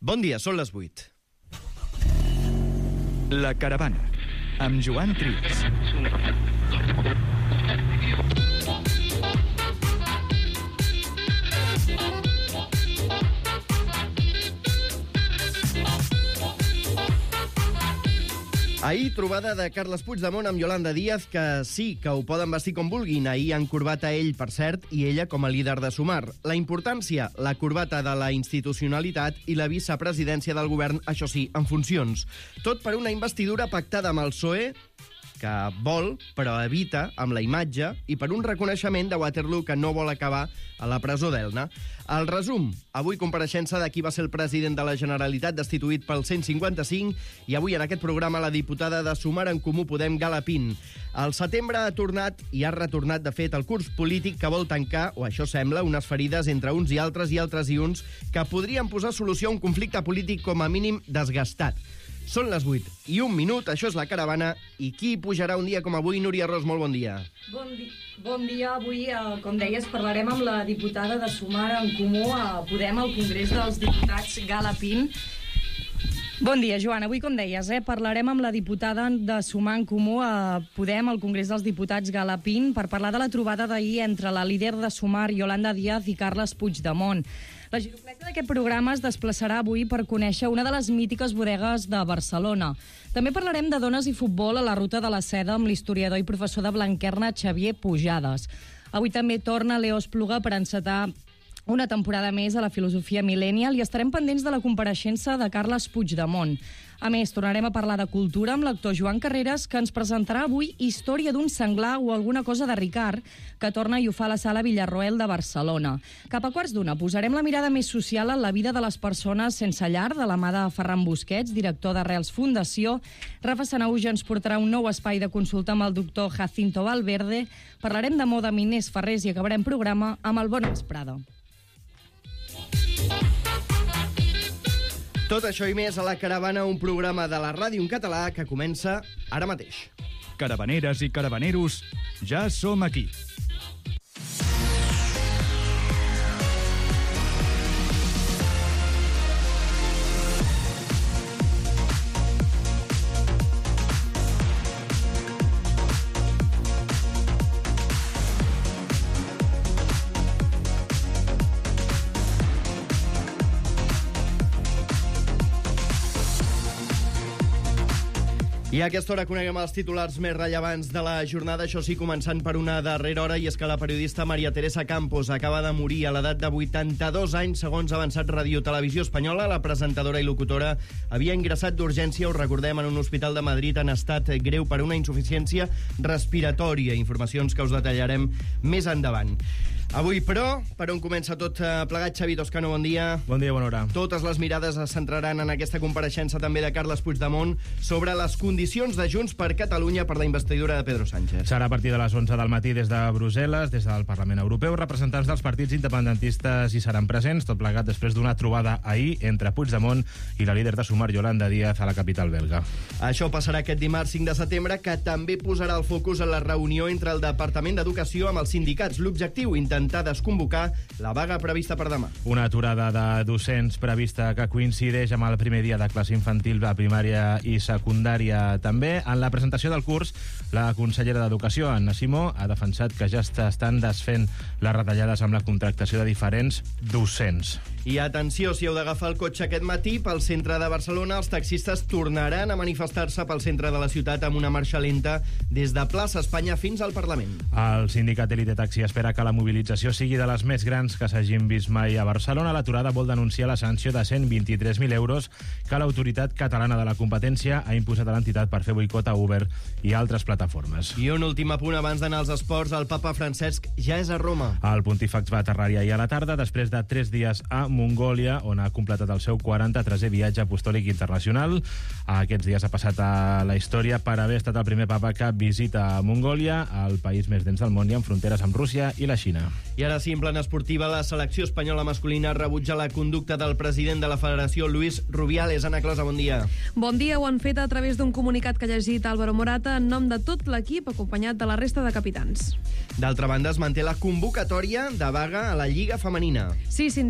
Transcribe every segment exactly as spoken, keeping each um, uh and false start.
Bon dia, són les vuit. La Caravana, amb Joan Trias. Ahir, trobada de Carles Puigdemont amb Yolanda Díaz, que sí, que ho poden vestir com vulguin. Ahir han corbat a ell, per cert, i ella com a líder de Sumar. La importància, la corbata de la institucionalitat i la vicepresidència del govern, això sí, en funcions. Tot per una investidura pactada amb el P S O E, que vol, però evita, amb la imatge, i per un reconeixement de Waterloo que no vol acabar a la presó d'Elna. El resum, avui compareixença de qui va ser el president de la Generalitat destituït pel cent cinquanta-cinc i avui en aquest programa la diputada de Sumar en Comú Podem, Gal·la Pin. El setembre ha tornat i ha retornat, de fet, el curs polític que vol tancar, o això sembla, unes ferides entre uns i altres i altres i uns que podrien posar solució a un conflicte polític com a mínim desgastat. Són les vuit i un minut, això és La Caravana, i qui pujarà un dia com avui? Núria Ros, molt bon dia. Bon, di bon dia. Avui, eh, com deies, parlarem amb la diputada de Sumar en Comú a Podem al Congrés dels Diputats, Gal·la Pin. Bon dia, Joan. Avui, com deies, eh, parlarem amb la diputada de Sumar en Comú a Podem al Congrés dels Diputats, Gal·la Pin, per parlar de la trobada d'ahir entre la líder de Sumar, Yolanda Díaz, i Carles Puigdemont. La girofleta d'aquest programa es desplaçarà avui per conèixer una de les mítiques bodegues de Barcelona. També parlarem de dones i futbol a la Ruta de la Seda amb l'historiador i professor de Blanquerna, Xavier Pujades. Avui també torna Leo Espluga per encetar una temporada més a la filosofia millennial i estarem pendents de la compareixença de Carles Puigdemont. A més, tornarem a parlar de cultura amb l'actor Joan Carreras, que ens presentarà avui Història d'un senglar o alguna cosa de Ricard, que torna i ho fa a la Sala Villarroel de Barcelona. Cap a quarts d'una posarem la mirada més social en la vida de les persones sense llar, de la mà de Ferran Busquets, director d'Arrels Fundació. Rafa Sanahuja ens portarà un nou espai de consulta amb el doctor Jacinto Valverde. Parlarem de moda amb Inés Ferrés i acabarem programa amb el Bon Vesprada. Tot això i més a La Caravana, un programa de la ràdio en català que comença ara mateix. Caravaneres i caravaneros, ja som aquí. I a aquesta hora coneguem els titulars més rellevants de la jornada, això sí, començant per una darrera hora, i és que la periodista Maria Teresa Campos acaba de morir a l'edat de vuitanta-dos anys, segons ha avançat Radio Televisió Espanyola. La presentadora i locutora havia ingressat d'urgència, ho recordem, en un hospital de Madrid en estat greu per una insuficiència respiratòria. Informacions que us detallarem més endavant. Avui, però, per on comença tot plegat? Xavi Toscano, bon dia. Bon dia, bona hora. Totes les mirades es centraran en aquesta compareixença també de Carles Puigdemont sobre les condicions de Junts per Catalunya per la investidura de Pedro Sánchez. Serà a partir de les onze del matí des de Brussel·les, des del Parlament Europeu. Representants dels partits independentistes hi seran presents, tot plegat després d'una trobada ahir entre Puigdemont i la líder de Sumar, Yolanda Díaz, a la capital belga. Això passarà aquest dimarts cinc de setembre, que també posarà el focus en la reunió entre el Departament d'Educació amb els sindicats. L'objectiu, intentar desconvocar la vaga prevista per demà. Una aturada de docents prevista que coincideix amb el primer dia de classe infantil de primària i secundària també. En la presentació del curs, la consellera d'Educació, Anna Simó, ha defensat que ja estan desfent les retallades amb la contractació de diferents docents. I atenció, si heu d'agafar el cotxe aquest matí pel centre de Barcelona, els taxistes tornaran a manifestar-se pel centre de la ciutat amb una marxa lenta des de Plaça Espanya fins al Parlament. El sindicat Elite Taxi espera que la mobilització sigui de les més grans que s'hagin vist mai a Barcelona. L'aturada vol denunciar la sanció de cent vint-i-tres mil euros que l'Autoritat Catalana de la Competència ha imposat a l'entitat per fer boicot a Uber i altres plataformes. I un últim apunt abans d'anar als esports. El papa Francesc ja és a Roma. El pontífex va aterrar ahir a la tarda després de tres dies a Mongòlia, on ha completat el seu quaranta-tresè viatge apostòlic internacional. Aquests dies ha passat a la història per haver estat el primer papa que visita a Mongòlia, el país més dens del món i amb fronteres amb Rússia i la Xina. I ara sí, en plana esportiva, la selecció espanyola masculina rebutja la conducta del president de la federació, Luis Rubiales. Ana Closa, bon dia. Bon dia, ho han fet a través d'un comunicat que ha llegit Álvaro Morata en nom de tot l'equip, acompanyat de la resta de capitans. D'altra banda, es manté la convocatòria de vaga a la Lliga Femenina. Sí, sindicats de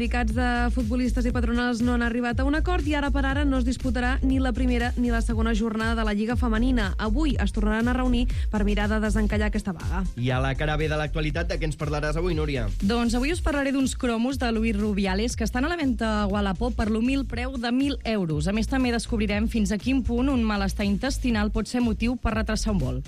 futbolistes i patronals no han arribat a un acord i ara per ara no es disputarà ni la primera ni la segona jornada de la Lliga Femenina. Avui es tornaran a reunir per mirar de desencallar aquesta vaga. I a la cara B de l'actualitat, de què ens parlaràs avui, Núria? Doncs avui us parlaré d'uns cromos de Luis Rubiales que estan a la venda a Wallapop per l'humil preu de mil euros. A més, també descobrirem fins a quin punt un malestar intestinal pot ser motiu per retrasar un vol.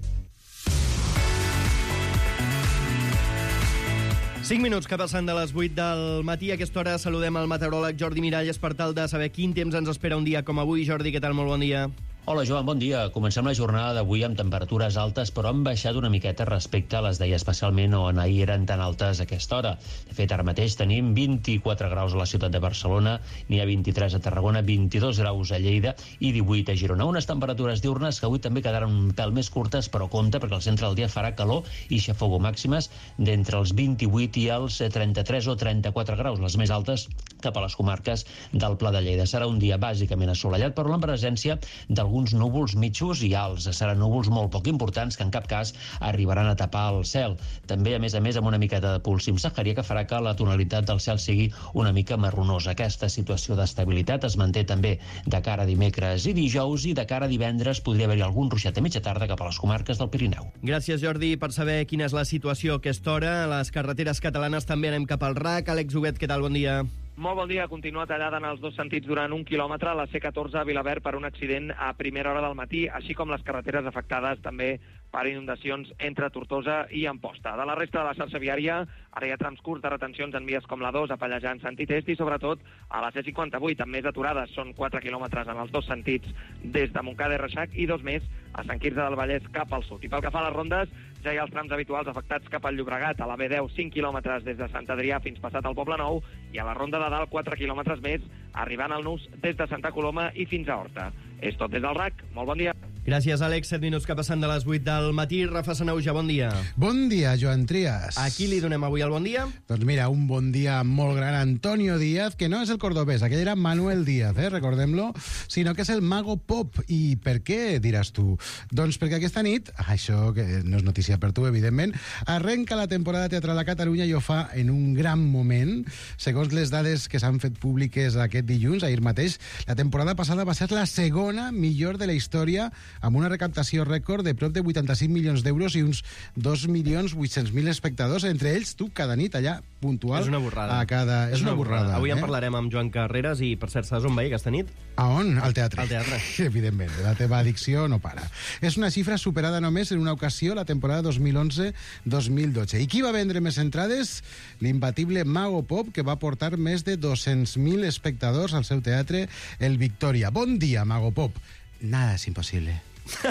cinc minuts que passen de les vuit del matí. A aquesta hora saludem el meteoròleg Jordi Miralles per tal de saber quin temps ens espera un dia com avui. Jordi, què tal? Molt bon dia. Hola, Joan, bon dia. Comencem la jornada d'avui amb temperatures altes, però han baixat una miqueta respecte a les d'ahir, especialment on ahir eren tan altes a aquesta hora. De fet, ara mateix tenim vint-i-quatre graus a la ciutat de Barcelona, n'hi ha vint-i-tres a Tarragona, vint-i-dos graus a Lleida i divuit a Girona. Unes temperatures diurnes que avui també quedaran un pèl més curtes, però compte perquè al centre del dia farà calor i xafogó màximes d'entre els vint-i-vuit i els trenta-tres o trenta-quatre graus, les més altes cap a les comarques del Pla de Lleida. Serà un dia bàsicament assolellat, però amb presència d'alguns núvols mitjos i alts. Seran núvols molt poc importants que en cap cas arribaran a tapar el cel. També, a més a més, amb una miqueta de pols subsaharià que farà que la tonalitat del cel sigui una mica marronosa. Aquesta situació d'estabilitat es manté també de cara a dimecres i dijous, i de cara a divendres podria haver-hi algun ruixat a mitja tarda cap a les comarques del Pirineu. Gràcies, Jordi, per saber quina és la situació a aquesta hora. A les carreteres catalanes també anem cap al R A C. Àlex Huguet, què tal? Bon dia. Molt bon dia. Continua tallada en els dos sentits durant un quilòmetre la C catorze a Vilaverd per un accident a primera hora del matí, així com les carreteres afectades també per inundacions entre Tortosa i Amposta. De la resta de la xarxa viària, ara hi ha trams curts de retencions en vies com la dos a Pallejà en sentit est i sobretot a la C cinquanta-vuit, amb més aturades. Són quatre quilòmetres en els dos sentits des de Montcada i Reixac i dos més a Sant Quirze del Vallès cap al sud. I pel que fa a les rondes, ja hi ha els trams habituals afectats cap al Llobregat, a la B deu, cinc quilòmetres des de Sant Adrià fins passat al Poble Nou, i a la ronda de dalt, quatre quilòmetres més, arribant al Nus des de Santa Coloma i fins a Horta. És tot des del R A C. Molt bon dia. Gràcies, Àlex. set minuts que passen de les vuit del matí. Rafa Sanauja, bon dia. Bon dia, Joan Trias. A qui li donem avui el bon dia? Doncs mira, un bon dia molt gran a Antonio Díaz, que no és el cordobès, aquell era Manuel Díaz, eh, recordem-lo, sinó que és el Mago Pop. I per què, diràs tu? Doncs perquè aquesta nit, això que no és notícia per tu, evidentment, arrenca la temporada teatral a Catalunya i ho fa en un gran moment. Segons les dades que s'han fet públiques aquest dilluns, ahir mateix, la temporada passada va ser la segona millor de la història, amb una recaptació rècord de prop de vuitanta-cinc milions d'euros i uns dos milions vuit-cents mil espectadors, entre ells tu, cada nit allà, puntual. És una borrada. A cada... És, és una, una borrada. borrada. Avui eh? en parlarem amb Joan Carreras i, per cert, saps on veia aquesta nit? A on? Al teatre. Al teatre. Evidentment, la teva addicció no para. És una xifra superada només en una ocasió, la temporada dos mil onze dos mil dotze. I qui va vendre més entrades? L'imbatible Mago Pop, que va portar més de dos-cents mil espectadors al seu teatre, el Victoria. Bon dia, Mago Pop. Nada es imposible.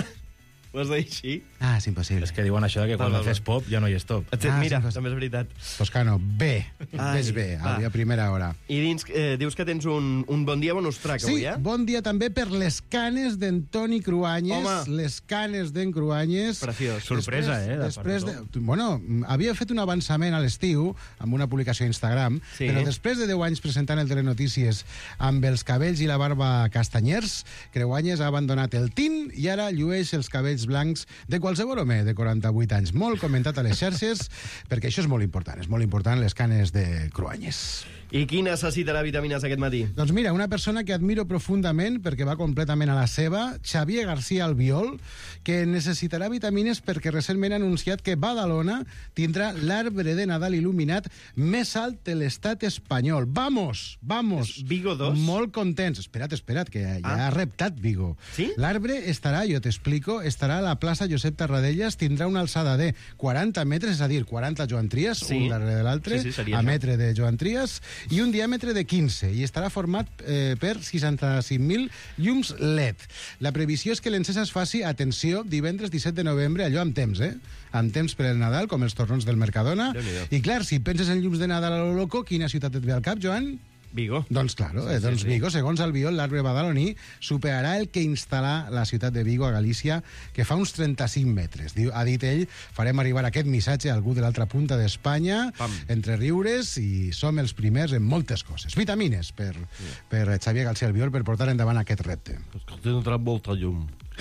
Ho has de dir així? Ah, és impossible. És que diuen això que quan fes pop ja no hi és top. Ah, mira, sí, també és veritat. Toscano, bé. Ves bé, va. a primera hora. I dins, eh, dius que tens un, un bon dia bonus track Sí, avui, eh? bon dia també per les canes d'en Toni Cruanyes. Home. Les canes d'en Cruanyes. Preciós. Sorpresa, Després- eh, de Després de, part bueno, havia fet un avançament a l'estiu amb una publicació a Instagram, Sí. però després de deu anys presentant el Telenotícies amb els cabells i la barba castanyers, Cruanyes ha abandonat el tint i ara llueix els cabells blancs de qualsevol home de quaranta-vuit anys. Molt comentat a les xarxes, perquè això és molt important. És molt important les canes de Cruanyes. I qui necessitarà vitamines aquest matí? Doncs mira, una persona que admiro profundament perquè va completament a la seva, Xavier García Albiol, que necessitarà vitamines perquè recentment ha anunciat que Badalona tindrà l'arbre de Nadal il·luminat més alt de l'estat espanyol. Vamos, vamos! És Vigo dos? Molt contents. Espera't, espera't, que ja Ah. ha reptat Vigo. Sí? L'arbre estarà, jo t'explico, estarà a la plaça Josep Tarradellas, tindrà una alçada de quaranta metres, és a dir, quaranta Joan Trias, Sí. un darrere de l'altre, Sí, sí, seria a això. metre de Joan Trias, i un diàmetre de quinze, i estarà format eh, per seixanta-cinc mil llums L E D. La previsió és que l'encesa es faci, atenció, divendres disset de novembre, allò amb temps, eh? Amb temps per el Nadal, com els torrons del Mercadona. Déu-n'hi-do. I clar, si penses en llums de Nadal a lo loco, quina ciutat et ve al cap, Joan? Vigo. Doncs claro, Sí, eh, sí, doncs sí. Vigo, segons Albiol, l'arbre badaloní superarà el que instal·là la ciutat de Vigo a Galícia, que fa uns trenta-cinc metres. Diu, ha dit ell, farem arribar aquest missatge a algú de l'altra punta d'Espanya, Pam. entre riures, i som els primers en moltes coses. Vitamines per, per Xavier García Albiol per portar endavant aquest repte. És que tindrà molta llum.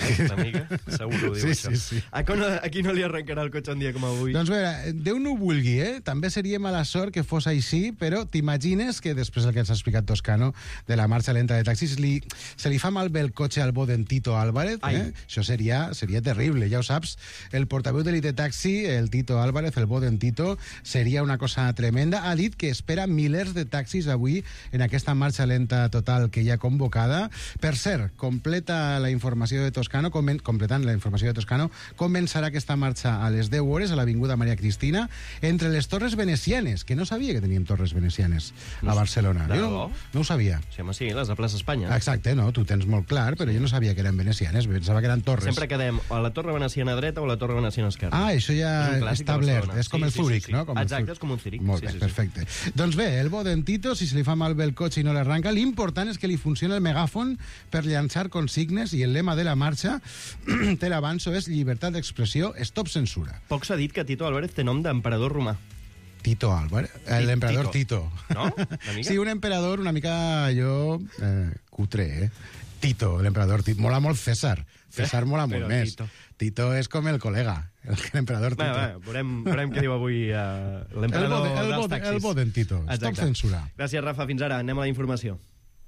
una mica. Segur que ho diu, Sí, això. sí, sí. A, con, a qui no li arrencarà el cotxe un dia com avui? Doncs bé, Déu no ho vulgui, eh? També seria mala sort que fos així, però t'imagines que després del que ens ha explicat Toscano de la marxa lenta de taxis, li, se li fa malbé el cotxe al bo d'en Tito Álvarez, eh? Això seria, seria terrible, ja ho saps. El portaveu de l'Elite Taxi, el Tito Álvarez, el bo d'en Tito, seria una cosa tremenda. Ha dit que espera milers de taxis avui en aquesta marxa lenta total que hi ha convocada. Per cert, completa la informació de Toscano, comen, completant la informació de Toscano, començarà aquesta marxa a les deu hores a l'Avinguda Maria Cristina, entre les torres venecianes, que no sabia que teníem torres venecianes a Barcelona. Jo no, no ho sabia. Sí, home, sí, les de Plaça Espanya. Exacte, no, tu tens molt clar, però jo no sabia que eren venecianes, pensava que eren torres. Sempre quedem o a la torre veneciana dreta o a la torre veneciana esquerra. Ah, això ja És establert, és com sí, el sí, Zúrich, sí, sí. no? Com Exacte, el és com un Zúrich. Molt sí, bé, sí, sí. perfecte. Doncs bé, el bo d'en Tito, si se li fa malbé el cotxe i no l'arranca, l'important és que li funciona el megàfon per llançar consignes i el lema de la marxa, te l'avanço, és llibertat d'expressió, stop censura. Poc s'ha dit que Tito Álvarez té nom d'emperador romà. Tito Álvarez, l'emperador Tito. No? Una mica? Sí, un emperador una mica allò eh, cutre, eh? Tito, l'emperador Tito. Mola molt César. César mola molt Però més. Tito. Tito és com el col·lega, l'emperador Tito. Va, va, veurem, veurem què diu avui uh, l'emperador El bo de- el dels bo de- taxis. el bo d'en Tito. Stop Exacte. censura. Gràcies, Rafa. Fins ara. Anem a la informació.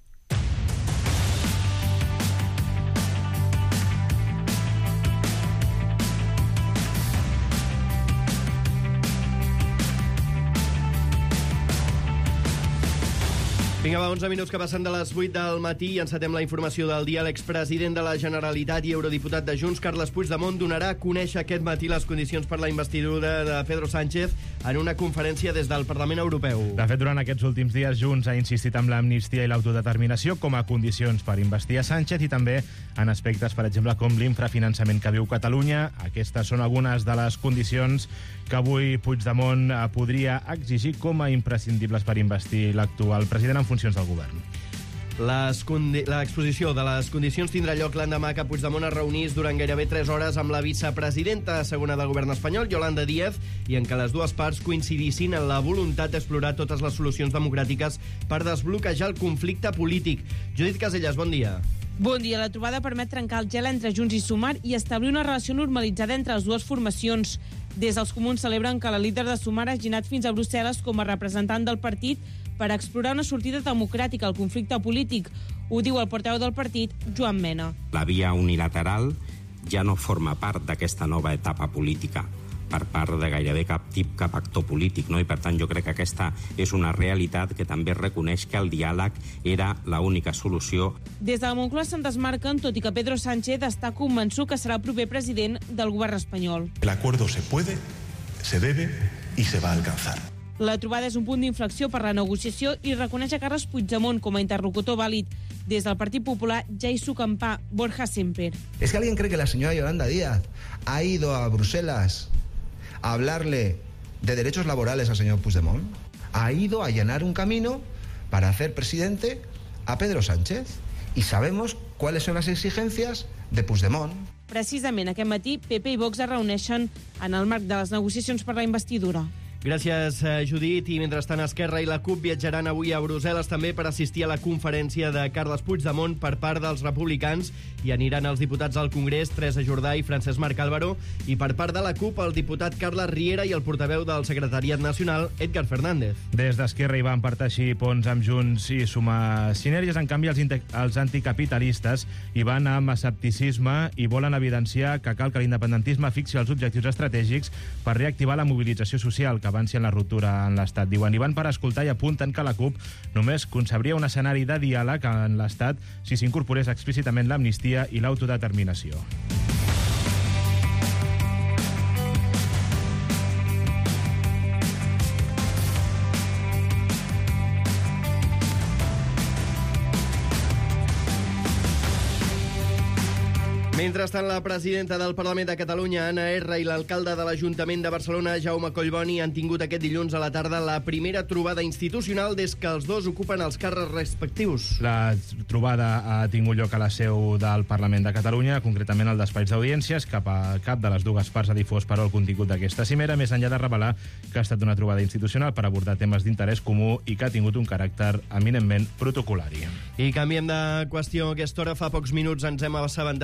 Vinga, va, onze minuts que passen de les vuit del matí i encetem la informació del dia. L'expresident de la Generalitat i eurodiputat de Junts, Carles Puigdemont, donarà a conèixer aquest matí les condicions per la investidura de Pedro Sánchez en una conferència des del Parlament Europeu. De fet, durant aquests últims dies, Junts ha insistit en l'amnistia i l'autodeterminació com a condicions per investir a Sánchez i també en aspectes, per exemple, com l'infrafinançament que viu Catalunya. Aquestes són algunes de les condicions que avui Puigdemont podria exigir com a imprescindibles per investir l'actual president en funcions del govern. L'exposició de les condicions tindrà lloc l'endemà que Puigdemont es reunís durant gairebé tres hores amb la vicepresidenta segona del govern espanyol, Yolanda Díaz, i en què les dues parts coincidissin en la voluntat d'explorar totes les solucions democràtiques per desbloquejar el conflicte polític. Judit Casellas, bon dia. Bon dia. La trobada permet trencar el gel entre Junts i Sumar i establir una relació normalitzada entre les dues formacions. Des dels comuns celebren que la líder de Sumar hagi anat fins a Brussel·les com a representant del partit per explorar una sortida democràtica al conflicte polític. Ho diu el portaveu del partit, Joan Mena. La via unilateral ja no forma part d'aquesta nova etapa política per part de gairebé cap tip, cap actor polític, no? I per tant jo crec que aquesta és una realitat que també reconeix que el diàleg era l'única solució. Des de la Moncloa se'n desmarquen, tot i que Pedro Sánchez està convençut que serà el proper president del govern espanyol. El acuerdo se puede, se debe y se va a alcanzar. La trobada és un punt d'inflexió per la negociació i reconeix a Carles Puigdemont com a interlocutor vàlid. Des del Partit Popular ja hi sucampà Borja Semper. ¿Es que alguien cree que la señora Yolanda Díaz ha ido a Bruselas a hablarle de derechos laborales al señor Puigdemont? Ha ido a allanar un camino para hacer presidente a Pedro Sánchez. Y sabemos cuáles son las exigencias de Puigdemont. Precisament aquest matí, P P i Vox es reuneixen en el marc de les negociacions per la investidura. Gràcies, Judit. I mentrestant, Esquerra i la CUP viatjaran avui a Brussel·les també per assistir a la conferència de Carles Puigdemont per part dels republicans i aniran els diputats al Congrés, Teresa Jordà i Francesc Marc Álvaro, i per part de la CUP el diputat Carles Riera i el portaveu del Secretariat Nacional, Edgar Fernández. Des d'Esquerra hi van parteixir ponts amb Junts i sumar sinergies. En canvi, els, els anticapitalistes hi van amb escepticisme i volen evidenciar que cal que l'independentisme fixi els objectius estratègics per reactivar la mobilització social que avanci en la ruptura en l'Estat. Diuen, i van per escoltar i apunten que la CUP només concebria un escenari de diàleg en l'Estat si s'incorporés explícitament l'amnistia i l'autodeterminació. Mentrestant, la presidenta del Parlament de Catalunya, Anna Erra, i l'alcalde de l'Ajuntament de Barcelona, Jaume Collboni, han tingut aquest dilluns a la tarda la primera trobada institucional des que els dos ocupen els càrrecs respectius. La trobada ha tingut lloc a la seu del Parlament de Catalunya, concretament al despatx d'audiències. Cap a cap de les dues parts ha difós, però, el contingut d'aquesta cimera, més enllà de revelar que ha estat una trobada institucional per abordar temes d'interès comú i que ha tingut un caràcter eminentment protocolari. I canviem de qüestió. A aquesta hora, fa pocs minuts, ens hem assabentat que la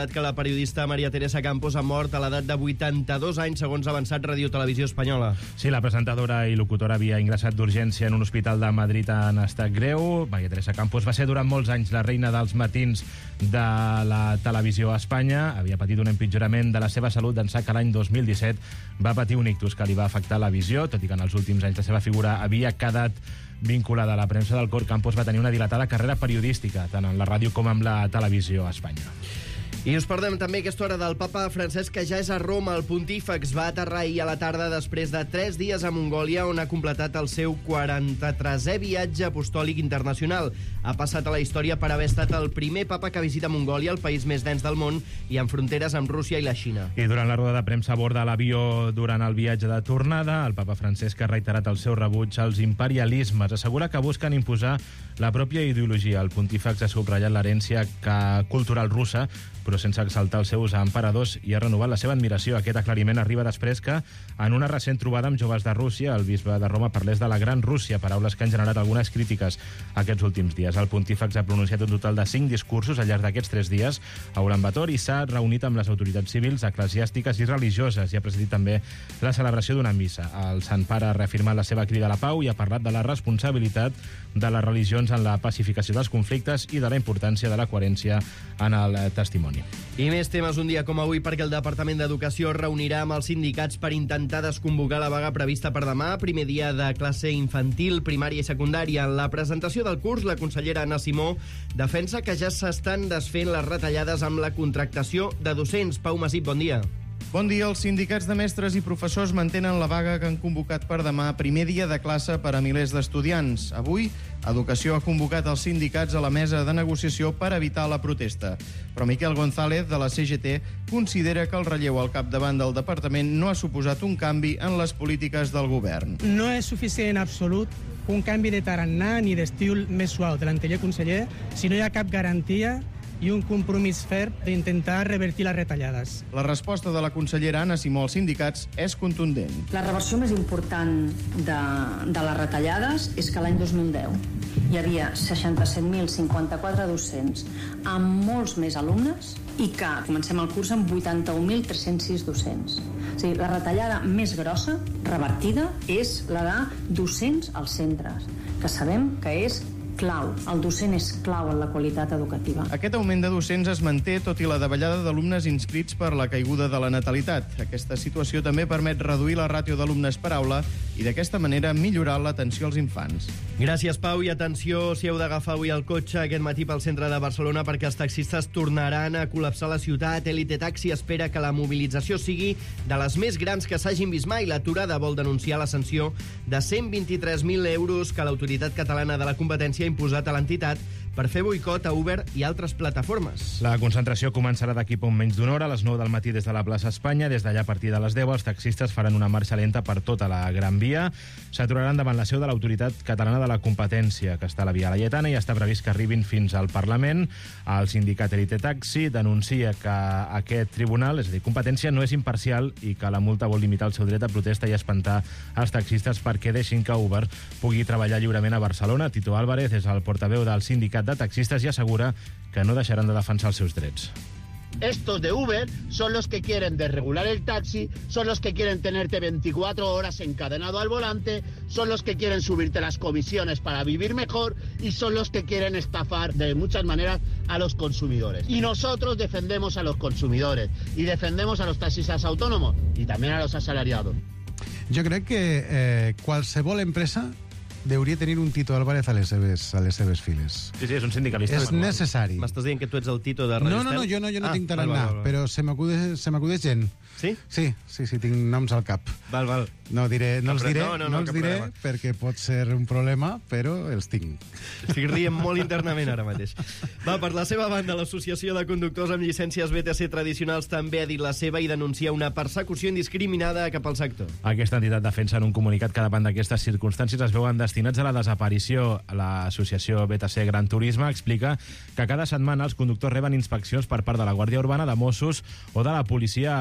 periodista Maria Teresa Campos ha mort a l'edat de vuitanta-dos anys, segons ha avançat Radio Televisió Espanyola. Sí, la presentadora i locutora havia ingressat d'urgència en un hospital de Madrid en estat greu. Maria Teresa Campos va ser durant molts anys la reina dels matins de la televisió a Espanya. Havia patit un empitjorament de la seva salut d'ençà que l'any dos mil disset va patir un ictus que li va afectar la visió, tot i que en els últims anys la seva figura havia quedat vinculada a la premsa del cor. Campos va tenir una dilatada carrera periodística, tant en la ràdio com en la televisió a Espanya. I us parlem també aquesta hora del papa Francesc, que ja és a Roma. El pontífex va aterrar ahir a la tarda després de tres dies a Mongòlia, on ha completat el seu quaranta-tresè viatge apostòlic internacional. Ha passat a la història per haver estat el primer papa que visita Mongòlia, el país més dens del món i amb fronteres amb Rússia i la Xina. I durant la roda de premsa a bord de l'avió durant el viatge de tornada, el papa Francesc ha reiterat el seu rebuig als imperialismes. Assegura que busquen imposar la pròpia ideologia. El pontífex ha subratllat l'herència cultural russa, però sense exaltar els seus emperadors, i ha renovat la seva admiració. Aquest aclariment arriba després que, en una recent trobada amb joves de Rússia, el bisbe de Roma parlés de la Gran Rússia, paraules que han generat algunes crítiques aquests últims dies. El pontífex ha pronunciat un total de cinc discursos al llarg d'aquests tres dies a Ulan Bator i s'ha reunit amb les autoritats civils, eclesiàstiques i religioses, i ha presidit també la celebració d'una missa. El Sant Pare ha reafirmat la seva crida a la pau i ha parlat de la responsabilitat de les religions en la pacificació dels conflictes i de la importància de la coherència en el testimoni. I més temes un dia com avui, perquè el Departament d'Educació es reunirà amb els sindicats per intentar desconvocar la vaga prevista per demà, primer dia de classe infantil, primària i secundària. En la presentació del curs, la consellera Anna Simó defensa que ja s'estan desfent les retallades amb la contractació de docents. Pau Masip, bon dia. Bon dia. Els sindicats de mestres i professors mantenen la vaga que han convocat per demà, primer dia de classe per a milers d'estudiants. Avui, Educació ha convocat els sindicats a la mesa de negociació per evitar la protesta. Però Miquel González, de la C G T, considera que el relleu al capdavant del departament no ha suposat un canvi en les polítiques del govern. No és suficient en absolut un canvi de tarannà ni d'estil més suau de l'anterior conseller si no hi ha cap garantia i un compromís ferm d'intentar revertir les retallades. La resposta de la consellera Anna Simó als sindicats és contundent. La reversió més important de, de les retallades és que l'any dos mil deu hi havia seixanta-set mil cinquanta-quatre docents amb molts més alumnes i que comencem el curs amb vuitanta-un mil tres-cents sis docents. O sigui, la retallada més grossa, revertida, és la de docents als centres, que sabem que és clau. El docent és clau en la qualitat educativa. Aquest augment de docents es manté tot i la davallada d'alumnes inscrits per la caiguda de la natalitat. Aquesta situació també permet reduir la ràtio d'alumnes per aula i d'aquesta manera millorar l'atenció als infants. Gràcies, Pau, i atenció si heu d'agafar avui el cotxe aquest matí pel centre de Barcelona, perquè els taxistes tornaran a col·lapsar la ciutat. Elite Taxi espera que la mobilització sigui de les més grans que s'hagin vist mai. L'aturada vol denunciar la sanció de cent vint-i-tres mil euros que l'Autoritat Catalana de la Competència ha imposat a l'entitat per fer boicot a Uber i altres plataformes. La concentració començarà d'aquí poc menys d'una hora, a les nou del matí des de la plaça Espanya. Des d'allà, a partir de les deu, els taxistes faran una marxa lenta per tota la Gran Via. S'aturaran davant la seu de l'Autoritat Catalana de la Competència, que està a la Via Laietana, i està previst que arribin fins al Parlament. El sindicat Elite Taxi denuncia que aquest tribunal, és a dir, competència, no és imparcial i que la multa vol limitar el seu dret a protesta i espantar els taxistes perquè deixin que Uber pugui treballar lliurement a Barcelona. Tito Álvarez és el portaveu del sindicat de taxistes i assegura que no deixaran de defensar els seus drets. Estos de Uber son los que quieren desregular el taxi, son los que quieren tenerte veinticuatro horas encadenado al volante, son los que quieren subirte las comisiones para vivir mejor y son los que quieren estafar de muchas maneras a los consumidores. Y nosotros defendemos a los consumidores y defendemos a los taxistas autónomos y también a los asalariados. Jo crec que eh, qualsevol empresa deuria tenir un Tito Álvarez a les seves, a les seves files. Sí, sí, és un sindicalista. És necessari. M'estàs dient que tu ets el Tito de Radio No, no, no, jo no, jo no ah, tinc tarannà, però se m'acudeix se m'acudeix gent. Sí? Sí, sí, sí, tinc noms al cap. Val, val. No, diré, no els diré, no, no, no, no els diré problema. perquè pot ser un problema, però els tinc. Estic rient molt internament ara mateix. Va, per la seva banda, l'Associació de Conductors amb Llicències B T C Tradicionals també ha dit la seva i denuncia una persecució indiscriminada cap al sector. Aquesta entitat defensa en un comunicat que davant d'aquestes circumstàncies es veuen destinats a la desaparició. L'associació B T C Gran Turisme explica que cada setmana els conductors reben inspeccions per part de la Guàrdia Urbana, de Mossos o de la policia portuària.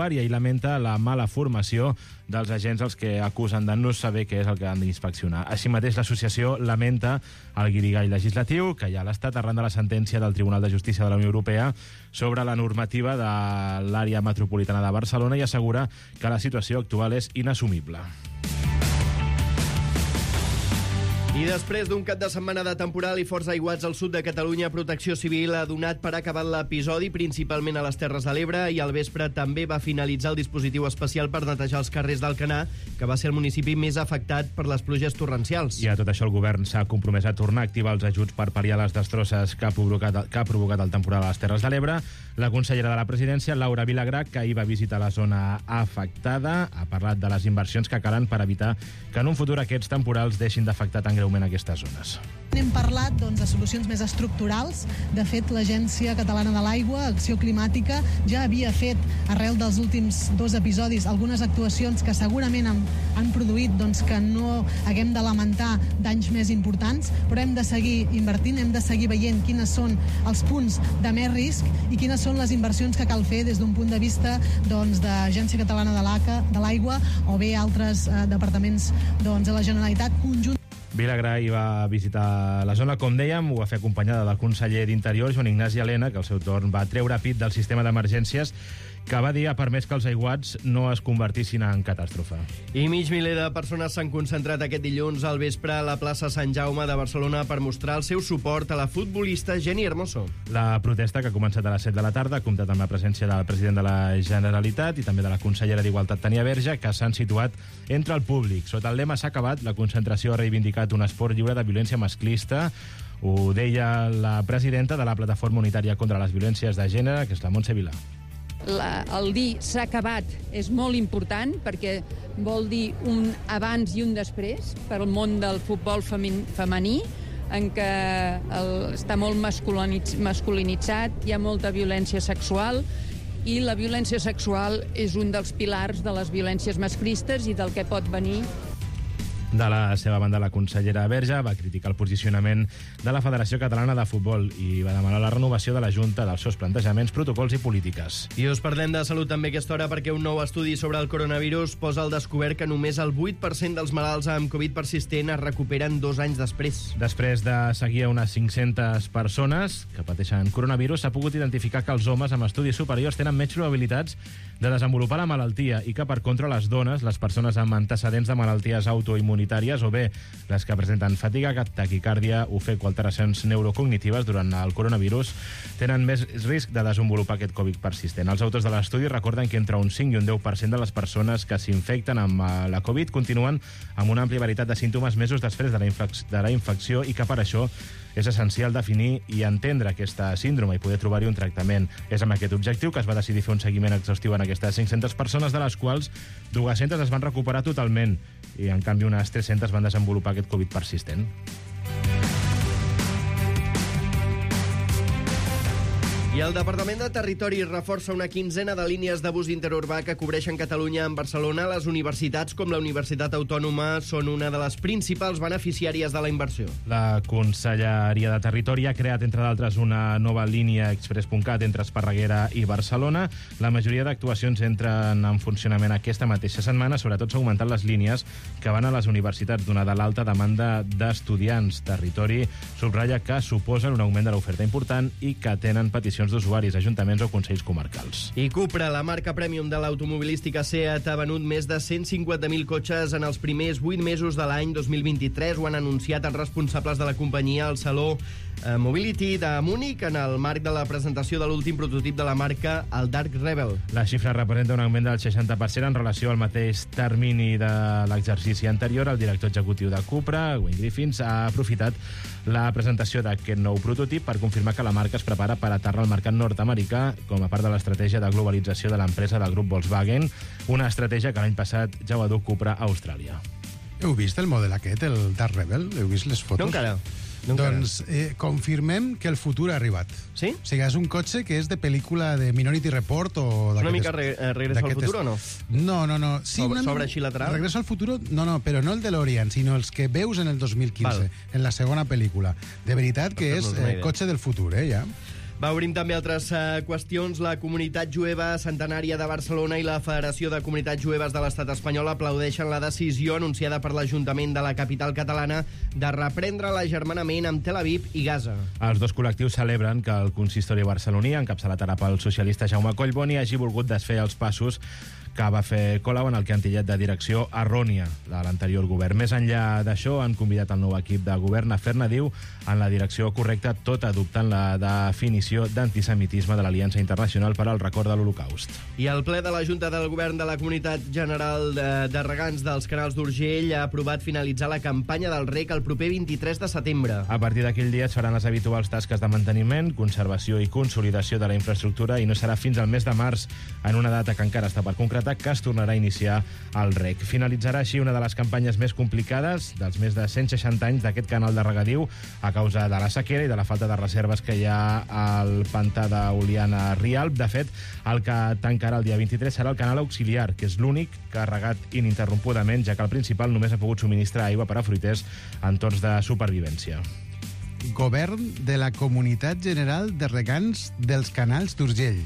portuària i lamenta la mala formació dels agents als que acusen de no saber què és el que han d'inspeccionar. Així mateix, l'associació lamenta el guirigall legislatiu que hi ha a l'Estat arran de la sentència del Tribunal de Justícia de la Unió Europea sobre la normativa de l'àrea metropolitana de Barcelona i assegura que la situació actual és inassumible. I després d'un cap de setmana de temporal i forts aiguats al sud de Catalunya, Protecció Civil ha donat per acabat l'episodi, principalment a les Terres de l'Ebre, i al vespre també va finalitzar el dispositiu especial per netejar els carrers d'Alcanar, que va ser el municipi més afectat per les pluges torrencials. I a tot això el govern s'ha compromès a tornar a activar els ajuts per pal·liar les destrosses que ha provocat, que ha provocat el temporal a les Terres de l'Ebre. La consellera de la Presidència, Laura Vilagrà, que ahir va visitar la zona afectada, ha parlat de les inversions que calen per evitar que en un futur aquests temporals deixin d'afectar tan greument aquestes zones. Hem parlat doncs, de solucions més estructurals. De fet, l'Agència Catalana de l'Aigua, Acció Climàtica, ja havia fet, arrel dels últims dos episodis, algunes actuacions que segurament han, han produït doncs, que no haguem de lamentar danys més importants, però hem de seguir invertint, hem de seguir veient quines són els punts de més risc i quines són les inversions que cal fer des d'un punt de vista doncs, d'Agència Catalana de l'Aigua o bé altres eh, departaments doncs, de la Generalitat conjunt. Vilagrà hi va visitar la zona, com dèiem, ho va fer acompanyada del conseller d'Interior, Joan Ignasi Elena, que al seu torn va treure pit del sistema d'emergències, que va dir ha permès que els aiguats no es convertissin en catàstrofe. I mig miler de persones s'han concentrat aquest dilluns al vespre a la plaça Sant Jaume de Barcelona per mostrar el seu suport a la futbolista Jenny Hermoso. La protesta, que ha començat a les set de la tarda, ha comptat amb la presència del president de la Generalitat i també de la consellera d'Igualtat, Tania Verge, que s'han situat entre el públic. Sota el lema "S'ha acabat", la concentració ha reivindicat un esport lliure de violència masclista. Ho deia la presidenta de la Plataforma Unitària contra les Violències de Gènere, que és la Montse Vilà. La, el dir s'ha acabat és molt important perquè vol dir un abans i un després per al món del futbol femení, en què el, està molt masculinitz, masculinitzat, hi ha molta violència sexual i la violència sexual és un dels pilars de les violències masclistes i del que pot venir. De la seva banda, la consellera Verge va criticar el posicionament de la Federació Catalana de Futbol i va demanar la renovació de la Junta dels seus plantejaments, protocols i polítiques. I us parlem de salut també aquesta hora perquè un nou estudi sobre el coronavirus posa al descobert que només el vuit per cent dels malalts amb Covid persistent es recuperen dos anys després. Després de seguir a unes cinc-centes persones que pateixen coronavirus, s'ha pogut identificar que els homes amb estudis superiors tenen menys probabilitats de desenvolupar la malaltia i que, per contra, les dones, les persones amb antecedents de malalties autoimmunitàries o bé les que presenten fatiga, taquicàrdia, ofec o alteracions neurocognitives durant el coronavirus, tenen més risc de desenvolupar aquest Covid persistent. Els autors de l'estudi recorden que entre un cinc i un deu per cent de les persones que s'infecten amb la Covid continuen amb una àmplia varietat de símptomes mesos després de la, de la infecció i que per això és essencial definir i entendre aquesta síndrome i poder trobar-hi un tractament. És amb aquest objectiu que es va decidir fer un seguiment exhaustiu en aquestes cinc-centes persones, de les quals dues-centes es van recuperar totalment i, en canvi, unes tres-centes van desenvolupar aquest Covid persistent. I el Departament de Territori reforça una quinzena de línies de bus interurbà que cobreixen Catalunya amb Barcelona. Les universitats, com la Universitat Autònoma, són una de les principals beneficiàries de la inversió. La Conselleria de Territori ha creat, entre d'altres, una nova línia Express.cat entre Esparreguera i Barcelona. La majoria d'actuacions entren en funcionament aquesta mateixa setmana. Sobretot s'ha augmentat les línies que van a les universitats, donada l'alta demanda d'estudiants. Territori subratlla que suposen un augment de l'oferta important i que tenen peticions d'usuaris, ajuntaments o consells comarcals. I Cupra, la marca premium de l'automobilística SEAT, ha venut més de cent cinquanta mil cotxes en els primers vuit mesos de l'any dos mil vint-i-tres. Ho han anunciat els responsables de la companyia al Saló eh, Mobility de Múnich en el marc de la presentació de l'últim prototip de la marca, el Dark Rebel. La xifra representa un augment del seixanta per cent en relació al mateix termini de l'exercici anterior. El director executiu de Cupra, Wayne Griffiths, ha aprofitat la presentació d'aquest nou prototip per confirmar que la marca es prepara per aterrar al mercat nord-americà com a part de l'estratègia de globalització de l'empresa del grup Volkswagen, una estratègia que l'any passat ja ho ha dut Cupra a Austràlia. Heu vist el model aquest, el Dark Rebel? Heu vist les fotos? No encara. No doncs eh, confirmem que el futur ha arribat. Sí? O sigui, és un cotxe que és de pel·lícula de Minority Report o... Una mica re Regreso al futuro o no? No, no, no. Sí, sobre, una... sobre així lateral? Regreso al futuro, no, no, però no el DeLorean, sinó els que veus en el dos mil quinze, Val. En la segona pel·lícula. De veritat que és eh, cotxe del futur, eh, ja. Va, obrim també altres uh, qüestions. La Comunitat Jueva Centenària de Barcelona i la Federació de Comunitats Jueves de l'Estat espanyol aplaudeixen la decisió anunciada per l'Ajuntament de la capital catalana de reprendre l'agermanament amb Tel Aviv i Gaza. Els dos col·lectius celebren que el consistori barceloní, encapçalat ara pel socialista Jaume Collboni, hagi volgut desfer els passos que va fer Colau en el que han tillat de direcció errònia de l'anterior govern. Més enllà d'això, han convidat el nou equip de govern a fer-ne, diu, en la direcció correcta, tot adoptant la definició d'antisemitisme de l'Aliança Internacional per al Record de l'Holocaust. I el ple de la Junta del Govern de la Comunitat General de, de Regants dels Canals d'Urgell ha aprovat finalitzar la campanya del rec el proper vint-i-tres de setembre. A partir d'aquell dia es faran les habituals tasques de manteniment, conservació i consolidació de la infraestructura i no serà fins al mes de març, en una data que encara està per concretar, que es tornarà a iniciar el rec. Finalitzarà així una de les campanyes més complicades dels més de cent seixanta anys d'aquest canal de regadiu a causa de la sequera i de la falta de reserves que hi ha al pantà d'Oliana Rialb. De fet, el que tancarà el dia vint-i-tres serà el canal auxiliar, que és l'únic que ha regat ininterrompudament, ja que el principal només ha pogut subministrar aigua per a fruiters en torns de supervivència. Govern de la Comunitat General de Regants dels Canals d'Urgell.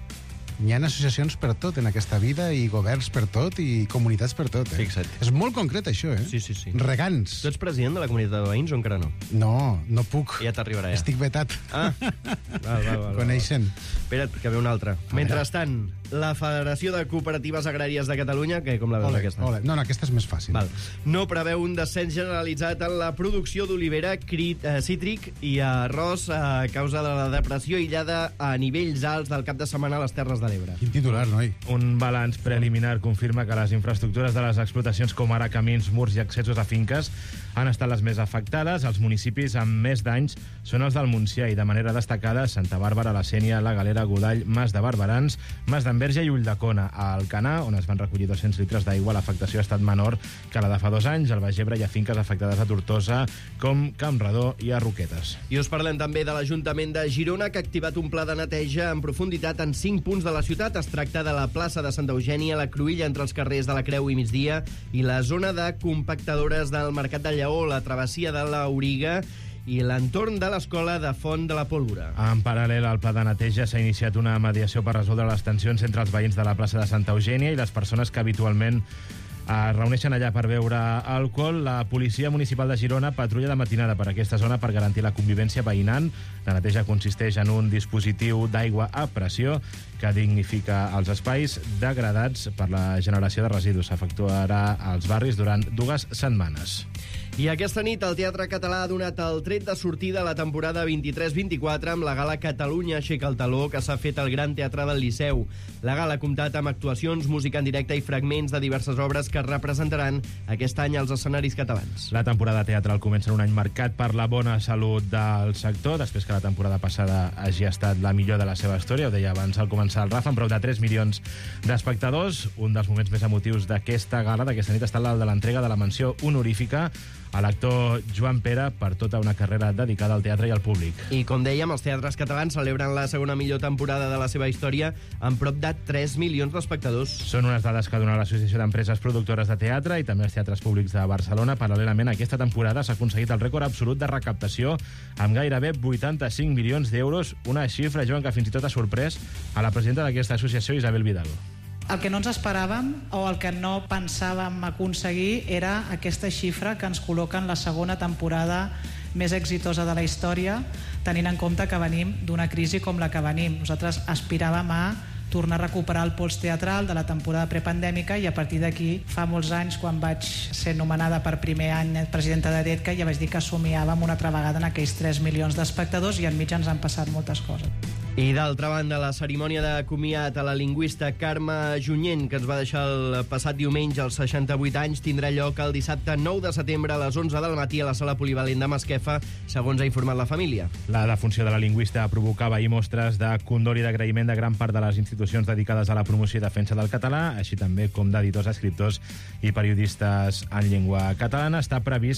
Hi ha associacions per tot en aquesta vida i governs per tot i comunitats per tot. Eh? Fixa't. És molt concret, això, eh? Sí, sí, sí. Regants. Tu ets president de la comunitat de veïns o encara no? No, no puc. Ja t'arribarà, ja. Estic vetat. Ah, val, val, val. Coneixen. Espera't, que ve una altra. Mentrestant, la Federació de Cooperatives Agràries de Catalunya, que com la veus, Ole, aquesta? ole. No, no, aquesta és més fàcil. Val. No preveu un descens generalitzat en la producció d'olivera, crit, eh, cítric i arròs a causa de la depressió aïllada a nivells alts del cap de setmana a les Terres de l'Ebre. Quin titular, noi? Un balanç preliminar confirma que les infraestructures de les explotacions com ara camins, murs i accessos a finques han estat les més afectades. Els municipis amb més danys són els del Montsià i de manera destacada Santa Bàrbara, la Sénia, la Galera, Godall, Mas de Barberans, Mas d'Enverge i Ulldecona. A Alcanar, on es van recollir dos-cents litres d'aigua, l'afectació ha estat menor que la de fa dos anys. Al Baix Ebre hi ha finques afectades a Tortosa, com Campredó i a Roquetes. I us parlem també de l'Ajuntament de Girona, que ha activat un pla de neteja en profunditat en cinc punts de la ciutat. Es tracta de la plaça de Santa Eugènia, la Cruïlla entre els carrers de la Creu i Migdia i la zona de compactadores del Mercat de Lleó, la travessia de l'Auriga i l'entorn de l'escola de Font de la Pólvora. En paral·lel al pla de neteja s'ha iniciat una mediació per resoldre les tensions entre els veïns de la plaça de Santa Eugènia i les persones que habitualment es reuneixen allà per beure alcohol. La policia municipal de Girona patrulla de matinada per aquesta zona per garantir la convivència veïnant. La neteja consisteix en un dispositiu d'aigua a pressió que dignifica els espais degradats per la generació de residus. S'efectuarà als barris durant dues setmanes. I aquesta nit el Teatre Català ha donat el tret de sortida a la temporada vint-i-tres vint-i-quatre amb la gala Catalunya aixeca el taló, que s'ha fet al Gran Teatre del Liceu. La gala ha comptat amb actuacions, música en directe i fragments de diverses obres que representaran aquest any als escenaris catalans. La temporada teatral comença en un any marcat per la bona salut del sector, després que la temporada passada hagi estat la millor de la seva història. Ho deia abans al començar el Rafa, amb prop de tres milions d'espectadors. Un dels moments més emotius d'aquesta gala, d'aquesta nit, ha estat el de l'entrega de la menció honorífica a l'actor Joan Pere per tota una carrera dedicada al teatre i al públic. I com dèiem, els teatres catalans celebren la segona millor temporada de la seva història amb prop de tres milions d'espectadors. Són unes dades que dona l'Associació d'Empreses Productores de Teatre i també els teatres públics de Barcelona. Paral·lelament, aquesta temporada s'ha aconseguit el rècord absolut de recaptació amb gairebé vuitanta-cinc milions d'euros, una xifra, Joan, que fins i tot ha sorprès a la presidenta d'aquesta associació, Isabel Vidal. El que no ens esperàvem o el que no pensàvem aconseguir era aquesta xifra que ens col·loca en la segona temporada més exitosa de la història, tenint en compte que venim d'una crisi com la que venim. Nosaltres aspiràvem a tornar a recuperar el pols teatral de la temporada prepandèmica i a partir d'aquí, fa molts anys, quan vaig ser nomenada per primer any presidenta de D E T C A, ja vaig dir que somiàvem una altra vegada en aquells tres milions d'espectadors i enmig ens han passat moltes coses. I d'altra banda, la cerimònia de comiat a la lingüista Carme Junyent, que ens va deixar el passat diumenge als seixanta-vuit anys, tindrà lloc el dissabte nou de setembre a les onze del matí a la sala polivalent de Masquefa, segons ha informat la família. La defunció de la lingüista provocava ahir mostres de condol i d'agraïment de gran part de les institucions dedicades a la promoció i defensa del català, així també com d'editors, escriptors i periodistes en llengua catalana. Està previst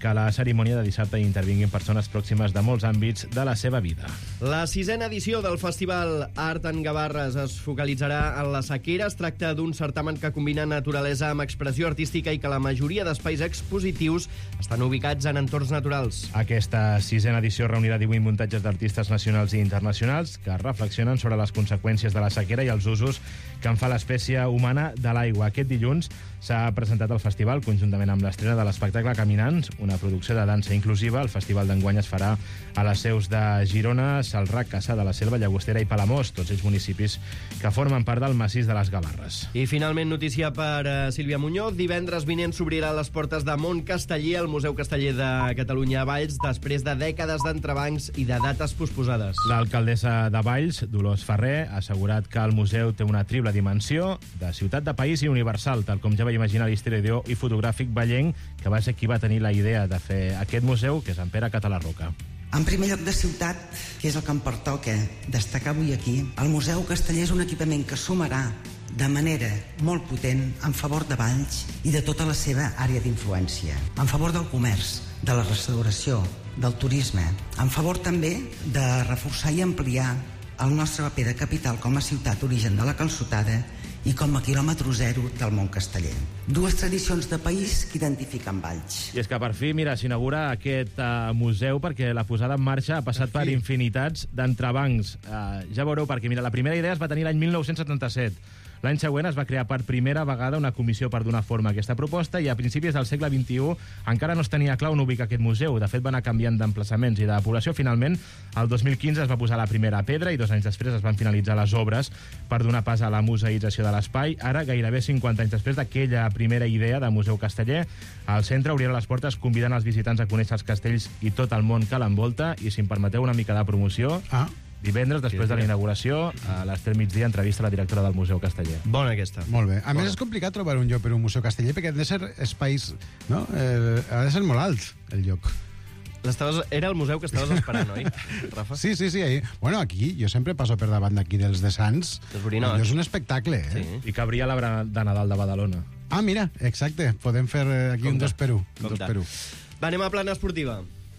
que a la cerimònia de dissabte hi intervinguin persones pròximes de molts àmbits de la seva vida. La sisena edició del Festival Art en Gavarres es focalitzarà en la sequera. Es tracta d'un certamen que combina naturalesa amb expressió artística i que la majoria d'espais expositius estan ubicats en entorns naturals. Aquesta sisena edició reunirà divuit muntatges d'artistes nacionals i internacionals que reflexionen sobre les conseqüències de la sequera i els usos que en fa l'espècie humana de l'aigua. Aquest dilluns s'ha presentat el festival conjuntament amb l'estrena de l'espectacle Caminants, una producció de dansa inclusiva. El festival d'enguany es farà a les seus de Girona, Salrà, Cassà de la Selva, Llagostera i Palamós, tots ells municipis que formen part del massís de les Gavarres. I finalment notícia per uh, Sílvia Muñoz. Divendres vinent s'obrirà les portes de Mont Casteller, el Museu Casteller de Catalunya a Valls, després de dècades d'entrebancs i de dates posposades. L'alcaldessa de Valls, Dolors Ferrer, ha assegurat que el museu té una triple dimensió de ciutat, de país i universal, tal com ja va imaginar l'historiador i fotogràfic vallenc, que va ser qui va tenir la idea de fer aquest museu, que és en Pere Catalarroca. En primer lloc de ciutat, que és el que em pertoca destacar avui aquí, el Museu Casteller és un equipament que sumarà de manera molt potent en favor de Valls i de tota la seva àrea d'influència, en favor del comerç, de la restauració, del turisme, en favor també de reforçar i ampliar el nostre paper de capital com a ciutat origen de la calçotada i com a quilòmetre zero del Mont Casteller. Dues tradicions de país que identifiquen Valls. I és que per fi, mira, s'inaugura aquest uh, museu perquè la posada en marxa ha passat per, per infinitats d'entrebancs. Uh, ja veureu, perquè mira, la primera idea es va tenir l'any mil nou-cents setanta-set. L'any següent es va crear per primera vegada una comissió per donar forma a aquesta proposta i a principis del segle vint-i-u encara no es tenia clar on ubicar aquest museu. De fet, va anar canviant d'emplaçaments i de població. Finalment, el dos mil quinze es va posar la primera pedra i dos anys després es van finalitzar les obres per donar pas a la museïtzació de l'espai. Ara, gairebé cinquanta anys després d'aquella primera idea de Museu Casteller, el centre obrirà les portes convidant els visitants a conèixer els castells i tot el món que l'envolta. I si em permeteu una mica de promoció... Ah. Divendres, després de la inauguració, a les tres migdia, entrevista a la directora del Museu Casteller. Bona aquesta. Molt bé. A Bona. més, és complicat trobar un lloc per un Museu Casteller, perquè han de ser espais... No? Eh, ha de ser molt alt, el lloc. Era el museu que estaves esperant, oi, Rafa? Sí, sí, sí. Ahí. Bueno, aquí, jo sempre passo per davant d'aquí dels de Sants. Dels borinots. És un espectacle, eh? Sí. I cabria l'arbre de Nadal de Badalona. Ah, mira, exacte. Podem fer aquí Compte. un dos per un. Un dos per un. Va, anem a plana esportiva.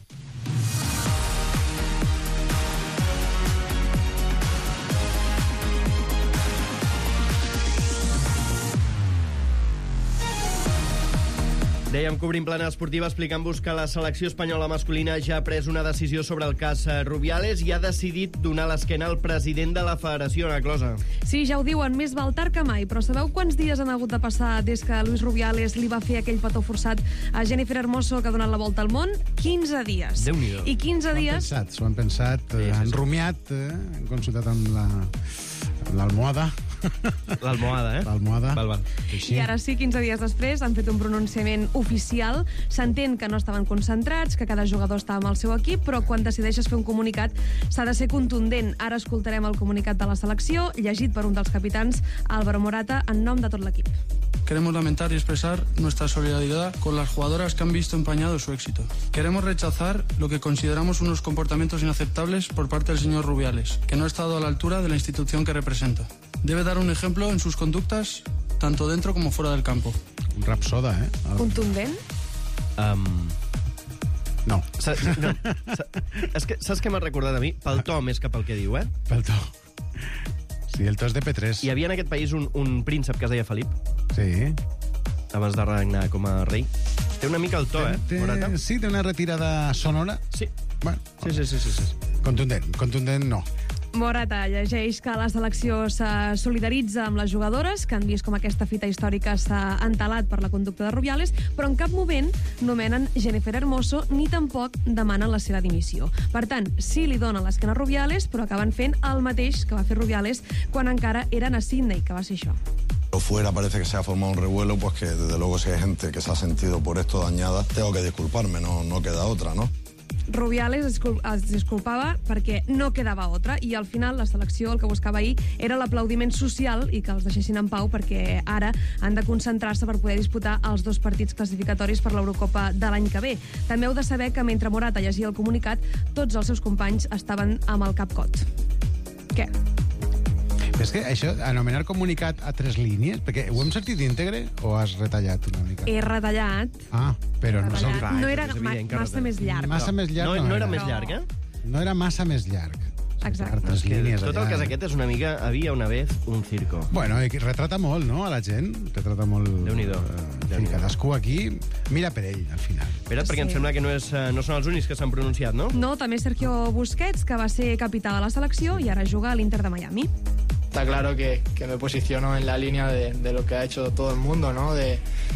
Dèiem que obrim plana esportiva explicant-vos que la selecció espanyola masculina ja ha pres una decisió sobre el cas Rubiales i ha decidit donar l'esquena al president de la federació, Ana Closa. Sí, ja ho diuen, més val tard que mai, però sabeu quants dies han hagut de passar des que Luis Rubiales li va fer aquell petó forçat a Jennifer Hermoso que ha donat la volta al món? quinze dies. Déu-n'hi-do. I quinze dies... S'ho han pensat, s'ho han pensat, sí, sí, han sí. rumiat, eh? Han consultat amb la... l'almohada. L'almohada, eh? L'almohada. Val, val. I ara sí, quinze dies després, han fet un pronunciament oficial. S'entén que no estaven concentrats, que cada jugador estava amb el seu equip, però quan decideixes fer un comunicat s'ha de ser contundent. Ara escoltarem el comunicat de la selecció, llegit per un dels capitans, Álvaro Morata, en nom de tot l'equip. Queremos lamentar y expresar nuestra solidaridad con las jugadoras que han visto empañado su éxito. Queremos rechazar lo que consideramos unos comportamientos inaceptables por parte del señor Rubiales, que no ha estado a la altura de la institución que representa. Debe dar un ejemplo en sus conductas, tanto dentro como fuera del campo. Un rapsoda, eh? Contundent? Um... No. Sa no. Sa és que, saps què m'ha recordat a mi? Pel to més que pel que diu, eh? Pel to. Sí, el to és de P tres. Hi havia en aquest país un, un príncep que es deia Felip. Sí. Abans de regnar com a rei. Té una mica el to, eh? Té, Morata? sí, té una retirada sonora. Sí. Bueno, sí, sí, sí, sí, sí. Contundent, contundent no. Morata llegeix que la selecció se solidaritza amb les jugadores que han vist com aquesta fita històrica s'ha entelat per la conducta de Rubiales, però en cap moment nomenen Jennifer Hermoso ni tampoc demanen la seva dimissió. Per tant, sí li donen l'esquena a Rubiales, però acaben fent el mateix que va fer Rubiales quan encara eren a Sydney, que va ser això. Fuera parece que se ha formado un revuelo, pues que desde luego si hay gente que se ha sentido por esto dañada, tengo que disculparme, no, no queda otra, ¿no? Rubiales es, es disculpava perquè no quedava otra i al final la selecció el que buscava ahir era l'aplaudiment social i que els deixessin en pau perquè ara han de concentrar-se per poder disputar els dos partits classificatoris per l'Eurocopa de l'any que ve. També heu de saber que mentre Morata llegia el comunicat tots els seus companys estaven amb el cap cot. Què? És que això, anomenar comunicat a tres línies, perquè ho hem sentit íntegre o has retallat una mica? He retallat. Ah, però no retallat. són... No era ma massa més llarg. Massa més llarg no, no, no era era. més llarg, eh? No era massa més llarg. Exacte. Altres que línies tot allà. el cas aquest és una mica havia una vez un circo. Bueno, i que retrata molt, no?, a la gent. Retrata molt... Déu-n'hi-do. Eh, en fi, cadascú aquí mira per ell, al final. Espera't, perquè Sí. em sembla que no, és, eh, no són els únics que s'han pronunciat, no? No, també Sergio Busquets, que va ser capità de la selecció i ara juga a l'Inter de Miami. Está claro que, que me posiciono en la línea de, de lo que ha hecho todo el mundo, ¿no? De,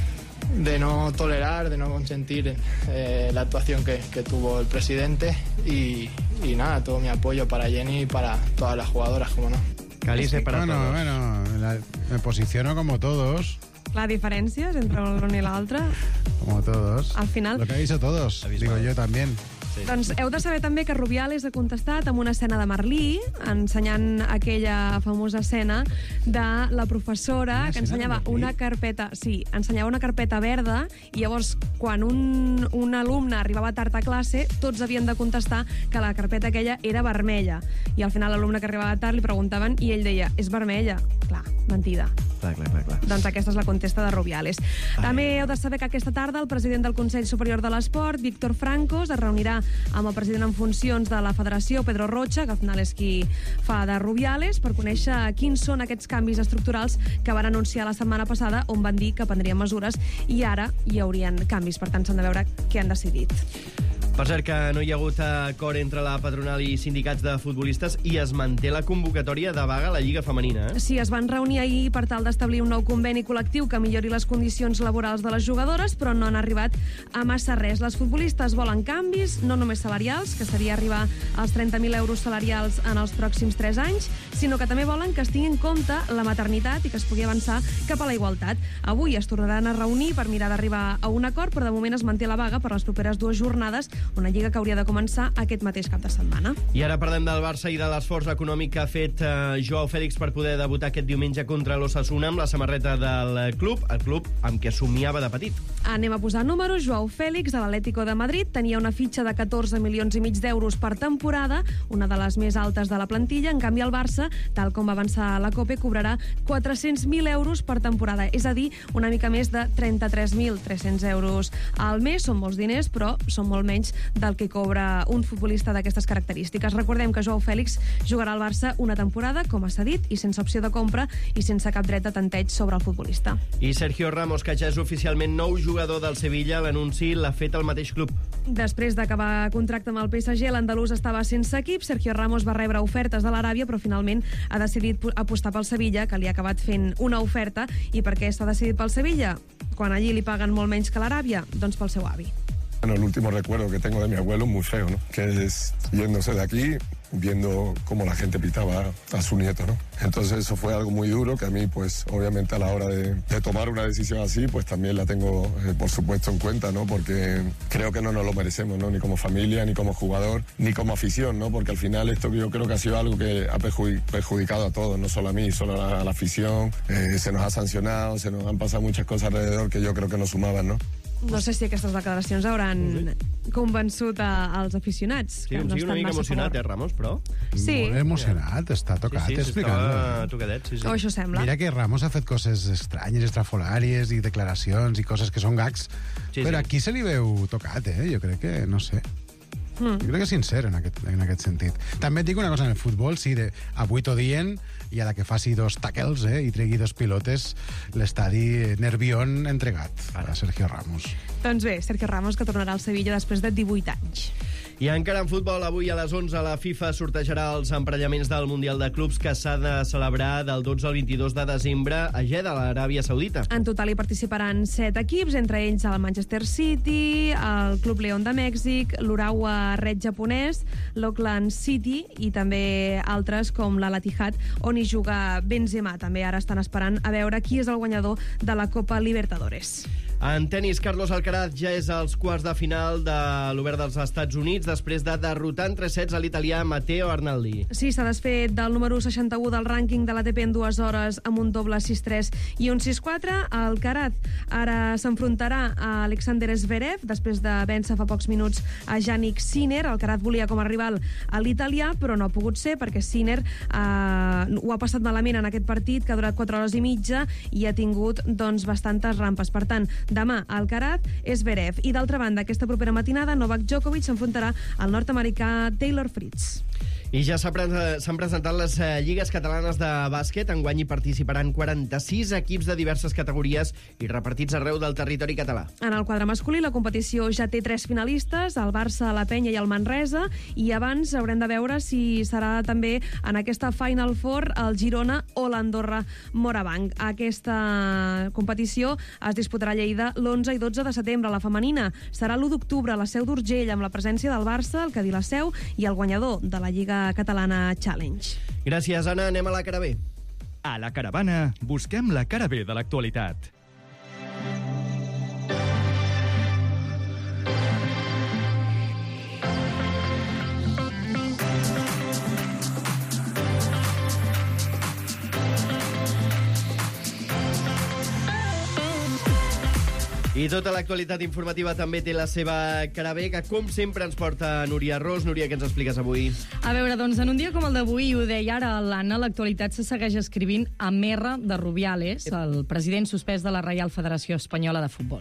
de no tolerar, de no consentir eh, la actuación que, que tuvo el presidente y, y nada, todo mi apoyo para Jenny y para todas las jugadoras, como no. Cálice para bueno, todos. Bueno, la, me posiciono como todos. La diferència és entre l'un i l'altre. Como todos. Al final... Lo que ha dicho todos, digo yo también. Sí. Doncs heu de saber també que Rubiales ha contestat amb una escena de Merlí, ensenyant aquella famosa escena de la professora Una que escena de ensenyava Merlí? una carpeta, sí, ensenyava una carpeta verda i llavors quan un, un alumne arribava tard a classe tots havien de contestar que la carpeta aquella era vermella i al final l'alumne que arribava tard li preguntaven i ell deia, és vermella. Clar, mentida. Clar, clar, clar, clar. Doncs aquesta és la contesta de Rubiales. Ai. També heu de saber que aquesta tarda el president del Consell Superior de l'Esport, Víctor Francos, es reunirà amb el president en funcions de la Federació, Pedro Rocha, que al final és qui fa de Rubiales, per conèixer quins són aquests canvis estructurals que van anunciar la setmana passada, on van dir que prendrien mesures i ara hi haurien canvis. Per tant, s'han de veure què han decidit. Per cert, que no hi ha hagut acord entre la patronal i sindicats de futbolistes i es manté la convocatòria de vaga a la Lliga Femenina. Eh? Sí, es van reunir ahir per tal d'establir un nou conveni col·lectiu que millori les condicions laborals de les jugadores, però no han arribat a massa res. Les futbolistes volen canvis, no només salarials, que seria arribar als trenta mil euros salarials en els pròxims tres anys, sinó que també volen que es tingui en compte la maternitat i que es pugui avançar cap a la igualtat. Avui es tornaran a reunir per mirar d'arribar a un acord, però de moment es manté la vaga per les properes dues jornades, una lliga que hauria de començar aquest mateix cap de setmana. I ara parlem del Barça i de l'esforç econòmic que ha fet eh, Joao Félix per poder debutar aquest diumenge contra l'Osasuna amb la samarreta del club, el club amb què somiava de petit. Anem a posar números. Joao Félix, de l'Atlético de Madrid, tenia una fitxa de catorze milions i mig d'euros per temporada, una de les més altes de la plantilla. En canvi, el Barça, tal com va avançar la COPE, cobrarà quatre-cents mil euros per temporada, és a dir, una mica més de trenta-tres mil tres-cents euros al mes. Són molts diners, però són molt menys del que cobra un futbolista d'aquestes característiques. Recordem que Joao Félix jugarà al Barça una temporada, com a cedit, i sense opció de compra i sense cap dret de tanteig sobre el futbolista. I Sergio Ramos, que ja és oficialment nou jugador del Sevilla, l'anunci l'ha fet el mateix club. Després d'acabar contracte amb el P S G, l'andalús estava sense equip. Sergio Ramos va rebre ofertes de l'Aràbia, però finalment ha decidit apostar pel Sevilla, que li ha acabat fent una oferta. I per què s'ha decidit pel Sevilla? Quan allí li paguen molt menys que l'Aràbia? Doncs pel seu avi. Bueno, el último recuerdo que tengo de mi abuelo es muy feo, ¿no? Que es yéndose de aquí, viendo cómo la gente pitaba a su nieto, ¿no? Entonces eso fue algo muy duro que a mí, pues, obviamente a la hora de, de tomar una decisión así, pues también la tengo, eh, por supuesto, en cuenta, ¿no? Porque creo que no nos lo merecemos, ¿no? Ni como familia, ni como jugador, ni como afición, ¿no? Porque al final esto yo creo que ha sido algo que ha perjudicado a todos, no solo a mí, solo a la, a la afición. Eh, se nos ha sancionado, se nos han pasado muchas cosas alrededor que yo creo que no sumaban, ¿no? No sé si aquestes declaracions hauran convençut a, als aficionats. Sí, que em no sigui una estan mica massa emocionat, a eh, Ramos, però... Sí. Molt emocionat, està tocat, Sí, sí, explicant-ho. estava tocadet, sí, sí. O això sembla. Mira que Ramos ha fet coses estranyes, estrafolàries i declaracions i coses que són gags, Sí, però sí. aquí se li veu tocat, eh? Jo crec que, no sé... Mm. Jo crec que és sincer en aquest, en aquest sentit. També et dic una cosa, en el futbol, sí, de, avui t'ho dient, i a la que faci dos tackles eh, i tregui dos pilotes, l'estadi nervión entregat a Sergio Ramos. Doncs bé, Sergio Ramos, que tornarà al Sevilla després de divuit anys. I encara en futbol, avui a les onze la FIFA sortejarà els emparellaments del Mundial de Clubs que s'ha de celebrar del dotze al vint-i-dos de desembre a Jeddah, a l'Aràbia Saudita. En total hi participaran set equips, entre ells el Manchester City, el Club León de Mèxic, l'Urawa Red japonès, l'Auckland City i també altres com la Al-Ittihad, on hi juga Benzema. També ara estan esperant a veure qui és el guanyador de la Copa Libertadores. En tenis, Carlos Alcaraz ja és als quarts de final de l'Obert dels Estats Units després de derrotar en tres sets a l'italià Matteo Arnaldi. Sí, s'ha desfet del número seixanta-u del rànquing de l'A T P en dues hores amb un doble sis tres i un sis quatre. Alcaraz ara s'enfrontarà a Alexander Zverev després de vèncer fa pocs minuts a Jannik Sinner. Alcaraz volia com a rival a l'italià, però no ha pogut ser perquè Sinner eh, ho ha passat malament en aquest partit, que ha durat quatre hores i mitja i ha tingut doncs, bastantes rampes. Per tant, demà, Alcaraz, Zverev. I d'altra banda, aquesta propera matinada, Novak Djokovic s'enfrontarà al nord-americà Taylor Fritz. I ja s'han presentat les lligues catalanes de bàsquet. Enguany hi participaran quaranta-sis equips de diverses categories i repartits arreu del territori català. En el quadre masculí, la competició ja té tres finalistes, el Barça, la Penya i el Manresa, i abans haurem de veure si serà també en aquesta Final Four el Girona o l'Andorra Morabanc. Aquesta competició es disputarà a Lleida l'onze i dotze de setembre. La femenina serà l'u d'octubre a la Seu d'Urgell amb la presència del Barça, el Cadí la Seu i el guanyador de la Lliga Catalana Challenge. Gràcies, Anna. Anem a la cara B. A la caravana busquem la cara B de l'actualitat. I tota l'actualitat informativa també té la seva cara B, que com sempre ens porta Núria Ros. Núria, què ens expliques avui? A veure, doncs en un dia com el d'avui, ho deia ara l'Anna, l'actualitat se segueix escrivint amb R de Rubiales, el president suspès de la Reial Federació Espanyola de Futbol.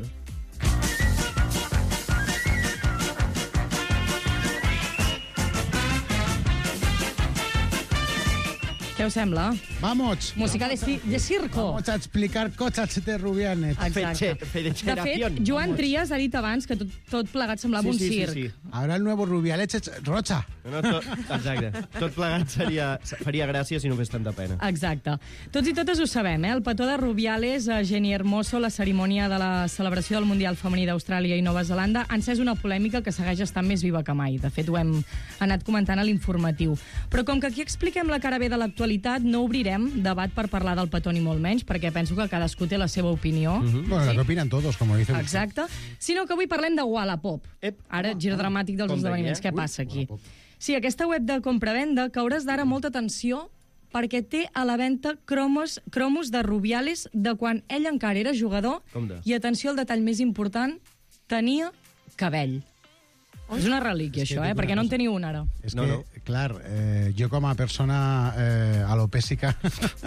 Què us sembla? Vamos. Música de, ci de circo. Vamos a explicar cosas de Rubianes. Exacte. De fet, Joan Trias ha dit abans que tot, tot plegat semblava sí, un sí, circ. Sí, sí. Ara el nuevo Rubiales és Rocha. No, tot, exacte. Tot plegat seria, faria gràcia si no fes tanta pena. Exacte. Tots i totes ho sabem, eh? El petó de Rubiales a Jenny Hermoso, la cerimònia de la celebració del Mundial Femení d'Austràlia i Nova Zelanda, ha encès una polèmica que segueix estant més viva que mai. De fet, ho hem anat comentant a l'informatiu. Però com que aquí expliquem la cara B de l'actualitat, no obrirem debat per parlar del petó ni molt menys, perquè penso que cadascú té la seva opinió. Uh -huh. Bueno, sí? La que opinen todos, com dicen. Exacte. Sinó que avui parlem de Wallapop. Ep. Ara, gir dramàtic dels esdeveniments. Què passa aquí? Sí, aquesta web de compra-venda que hauràs d'ara molta atenció perquè té a la venda cromos, cromos de Rubiales de quan ell encara era jugador i, atenció al detall més important, tenia cabell. Oh. És una relíquia, és això, eh? Perquè no en teniu una, ara. És no, que, no. clar, eh, jo com a persona eh, alopèsica...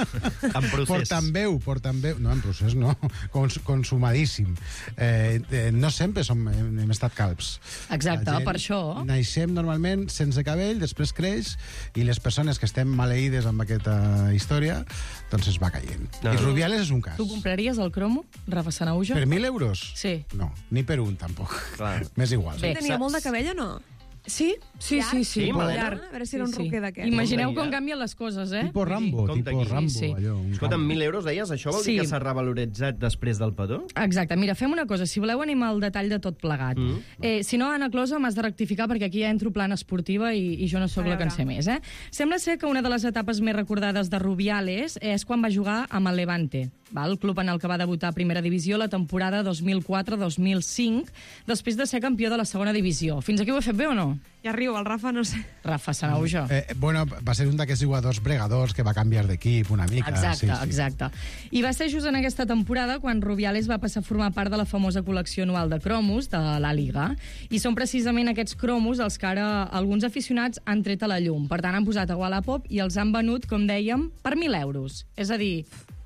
en procés. Portant veu, portant veu... No, en procés no. Cons consumadíssim. Eh, eh, no sempre som, hem, hem estat calbs. Exacte, gent, per això. Naixem normalment sense cabell, després creix, i les persones que estem maleïdes amb aquesta història, doncs es va caient. No, I Rubiales és un cas. Tu compraries el cromo, Rafa Sanauja? Per mil euros? Sí. No, ni per un, tampoc. Clar. M'és igual. Bé, tenia molt de cabell o no? Sí, sí, sí, sí. Sí, llarg. A veure si era un sí, sí. roquer d'aquest. Imagineu com canvien les coses, eh? Tipo Rambo, sí, tipo Rambo. Sí, sí. Allò, escolta, amb mil euros, deies, això vol sí. dir que s'ha revaloritzat després del petó? Exacte. Mira, fem una cosa. Si voleu, anem al detall de tot plegat. Mm. Eh, si no, Anna Closa, m'has de rectificar perquè aquí ja entro plan esportiva i, i jo no sóc la que en sé més, eh? Sembla ser que una de les etapes més recordades de Rubiales és quan va jugar amb el Levante, val? El club en el que va debutar a Primera Divisió la temporada dos mil quatre dos mil cinc, després de ser campió de la Segona Divisió. Fins aquí ho he fet bé o no? Ja riu, el Rafa, no sé. Rafa Sanauja. Eh, bueno, va ser un d'aquests jugadors bregadors que va canviar d'equip una mica. Exacte, sí, sí. exacte. I va ser just en aquesta temporada quan Rubiales va passar a formar part de la famosa col·lecció anual de cromos de la Liga. I són precisament aquests cromos els que ara alguns aficionats han tret a la llum. Per tant, han posat a Wallapop i els han venut, com dèiem, per mil euros. És a dir...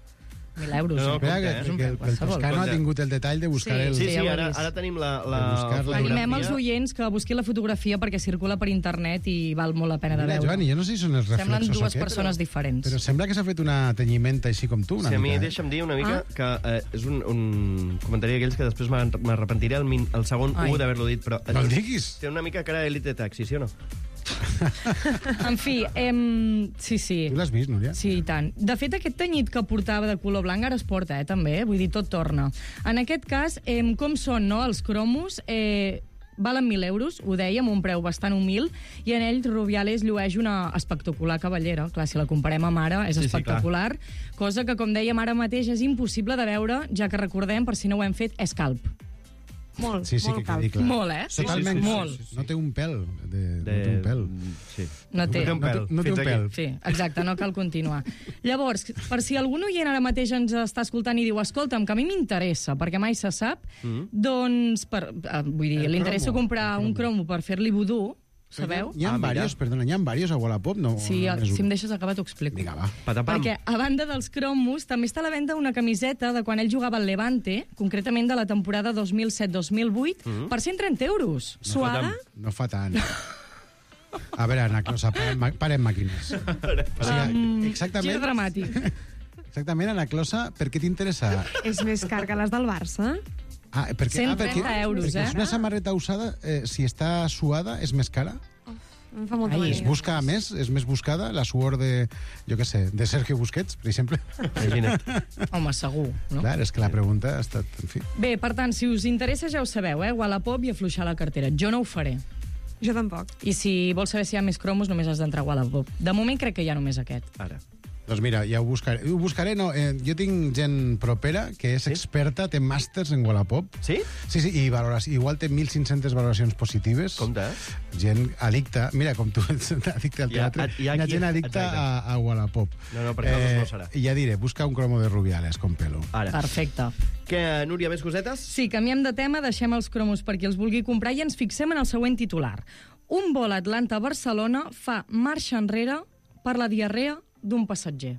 Mil euros. No, no, compte, que, eh? que, que el Toscano ha tingut el detall de buscar sí, el... Sí, sí, ara, ara tenim la, la Animem els oients que busquin la fotografia perquè circula per internet i val molt la pena de Mira, veure. Joan, jo no sé si són els reflexos Semblen dues aquest, persones però, diferents. Però sembla que s'ha fet una tenyimenta així com tu, una sí, mica. A mi, eh? deixa'm dir una mica ah. que eh, és un, un comentari d'aquells que després m'arrepentiré el, el segon Ai. u d'haver-lo dit, però... No el diguis! Té una mica cara d'Elite Taxi, sí o no? En fi, em... sí, sí. Tu l'has vist, Núria? Sí, i tant. De fet, aquest tenyit que portava de color blanc ara es porta, eh, també. Vull dir, tot torna. En aquest cas, em, com són, no?, els cromos... Eh, valen mil euros, ho dèiem, un preu bastant humil, i en ell Rubiales llueix una espectacular cabellera. Clar, si la comparem amb ara, és Sí, sí, espectacular, cosa que, com dèiem, ara mateix és impossible de veure, ja que recordem, per si no ho hem fet, és calp. Molt, Sí, sí, molt que quedi calp. clar. Molt, eh? Totalment. Sí, sí, sí, Molt. sí, sí. No té un pèl. De, De- No té un pèl. Sí. No té. No té un pèl. No té un Fins pèl. Sí, exacte, no cal continuar. Llavors, per si algun oient ara mateix ens està escoltant i diu escolta'm, que a mi m'interessa, perquè mai se sap, Mm. doncs, per, eh, vull dir, El li interessa cromo, comprar un cromo per fer-li vudú, sabeu? Hi ha Ah, mira. varios, perdona, hi ha varios a Wallapop? No, Sí, no és si un. em deixes acabar t'ho explico. Vinga, va. Patapam. Perquè, a banda dels cromos, també està a la venda una camiseta de quan ell jugava al Levante, concretament de la temporada dos mil set dos mil vuit, Mm. per cent trenta euros. No fa Suada? tant, No fa tant. A veure, Ana Closa, parem, ma- parem màquines. O sigui, Um, exactament, Gir dramàtic. exactament, Ana Closa, per què t'interessa? És més car que les del Barça? Ah, perquè, cent ah, perquè, trenta euros, perquè eh? és una samarreta usada, eh, si està suada, és més cara? Em fa molta Ai, mania. es busca més? És més buscada? La suor de, jo què sé, de Sergio Busquets, per exemple? Home, segur, no? Clar, és que la pregunta ha estat... En fi. Bé, per tant, si us interessa ja ho sabeu, eh? Wallapop i afluixar la cartera. Jo no ho faré. Jo tampoc. I si vols saber si hi ha més cromos, només has d'entrar a Wallapop. De moment crec que hi ha només aquest. Ara. Doncs mira, ja ho buscaré. Ho buscaré, no, eh, jo tinc gent propera que és experta, té màsters en Wallapop. Sí? Sí, sí, i valores, igual té mil cinc-centes valoracions positives. Compte. Gent addicta, mira, com tu ets addicte al Hi ha- teatre, hi ha hi ha aquí- gent addicta exacte. a, a Wallapop. No, no, perquè nosaltres no serà. I ja diré, busca un cromo de Rubiales con pelo. Ara. Perfecte. Què, Núria, més cosetes? Sí, canviem de tema, deixem els cromos per qui els vulgui comprar i ens fixem en el següent titular. Un vol Atlanta-Barcelona fa marxa enrere per la diarrea d'un passatger.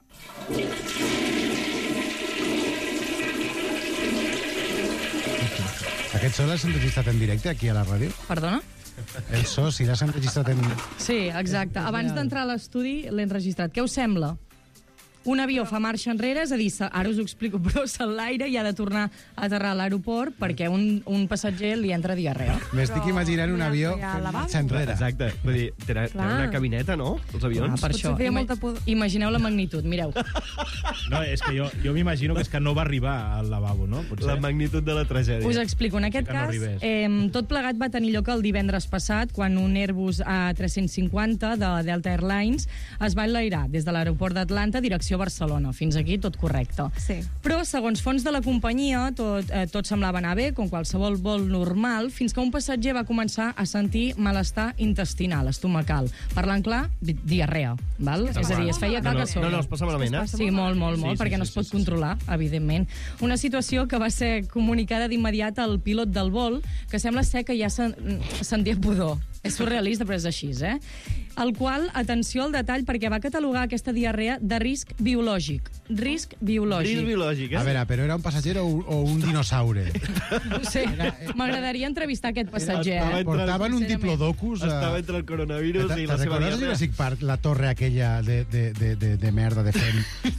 Aquest so l'has enregistrat en directe aquí a la ràdio? Perdona? El so, si l'has enregistrat en... Sí, exacte. Abans d'entrar a l'estudi l'he enregistrat. Què us sembla? Un avió fa marxa enrere, és a dir, se- ara us ho explico, però s'enlaira i ha de tornar a aterrar a l'aeroport perquè un, un passatger li entra diarrea. M'estic imaginant un avió fent marxa enrere. Exacte. Vull dir, tenen, Clar. tenen una cabineta, no?, els avions. Ah, per això. Ima imagineu la magnitud, mireu. No, és que jo, jo m'imagino que és que no va arribar al lavabo, no? Potser. La magnitud de la tragèdia. Us explico. En aquest Que no cas, arribés. eh, tot plegat va tenir lloc el divendres passat, quan un Airbus A tres cents cinquanta de Delta Airlines es va enlairar des de l'aeroport d'Atlanta direcció a Barcelona. Fins aquí tot correcte. Sí. Però, segons fons de la companyia, tot, eh, tot semblava anar bé, com qualsevol vol normal, fins que un passatger va començar a sentir malestar intestinal, estomacal. Parlant clar, di- diarrea, val? Es És a dir, es feia No, no, caca a sobre. no, no, es passa malament, eh? Sí, molt, molt, molt, Sí, sí, perquè no sí, es pot sí, sí, controlar, evidentment. Una situació que va ser comunicada d'immediat al pilot del vol, que sembla ser que ja sen sentia pudor. És surrealista, però és així, eh? El qual, atenció al detall, perquè va catalogar aquesta diarrea de risc biològic. Risc biològic. Risc biològic, eh? A veure, però era un passatger o, o un dinosaure? No ho sé, m'agradaria entrevistar aquest passatger. Estava Eh? entre- Portaven un Sincerament. diplodocus... a- Estava entre el coronavirus Te'n i la seva recordes a diarrea. Jurassic Park, la torre aquella de, de, de, de, de merda, de fem,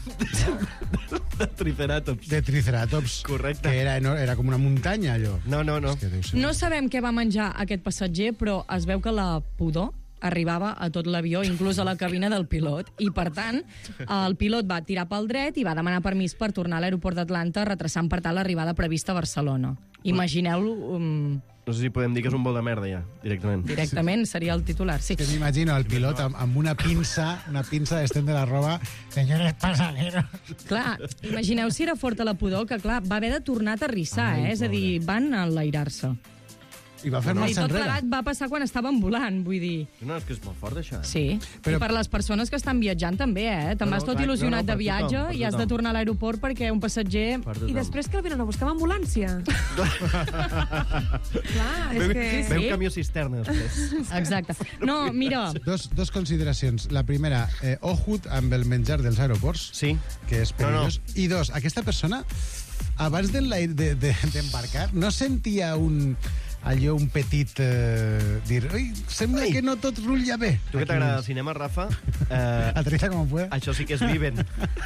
De Triceratops. de Triceratops? Correcte. Que era, no, era com una muntanya, allò. No, no, no. És que deu ser... No sabem què va menjar aquest passatger, però es veu que la pudor arribava a tot l'avió, inclús a la cabina del pilot. I, per tant, el pilot va tirar pel dret i va demanar permís per tornar a l'aeroport d'Atlanta, retrasant, per tant, l'arribada prevista a Barcelona. Imagineu-lo... Um, No sé si podem dir que és un vol de merda, ja, directament. directament seria el titular. Sí. Que m'imagino el pilot amb, amb una pinça, una pinça d'estendre la roba. Senyores pasajeros. Clar, imagineu si era forta la pudor, que clar, va haver de tornar a aterrissar, Ai, eh? És a dir, van enlairar-se. I va fer I marxa tot enrere. plegat va passar quan estaven volant, vull dir... No, és que és molt fort, això. Sí, Però- i per les persones que estan viatjant també, eh? Te'n No, vas no, tot clar, il·lusionat no, no, de per viatge tothom, per i has de tothom. tornar a l'aeroport perquè un passatger... Per I tothom. després que el venen a buscar amb ambulància. Clar, és Ve, que... ve un camió cisterna, després. Exacte. No, mira, Dos, dos consideracions. La primera, eh, ojut amb el menjar dels aeroports, Sí. que és No, no. perillós. I dos, aquesta persona, abans d'embarcar, de, de, d'embarcar, no sentia un allò, un petit... Eh, dir, oi, sembla Ei. que no tot rutlla bé. Tu que t'agrada el cinema, Rafa, eh, Aterriza com pueda. això sí que és Viven.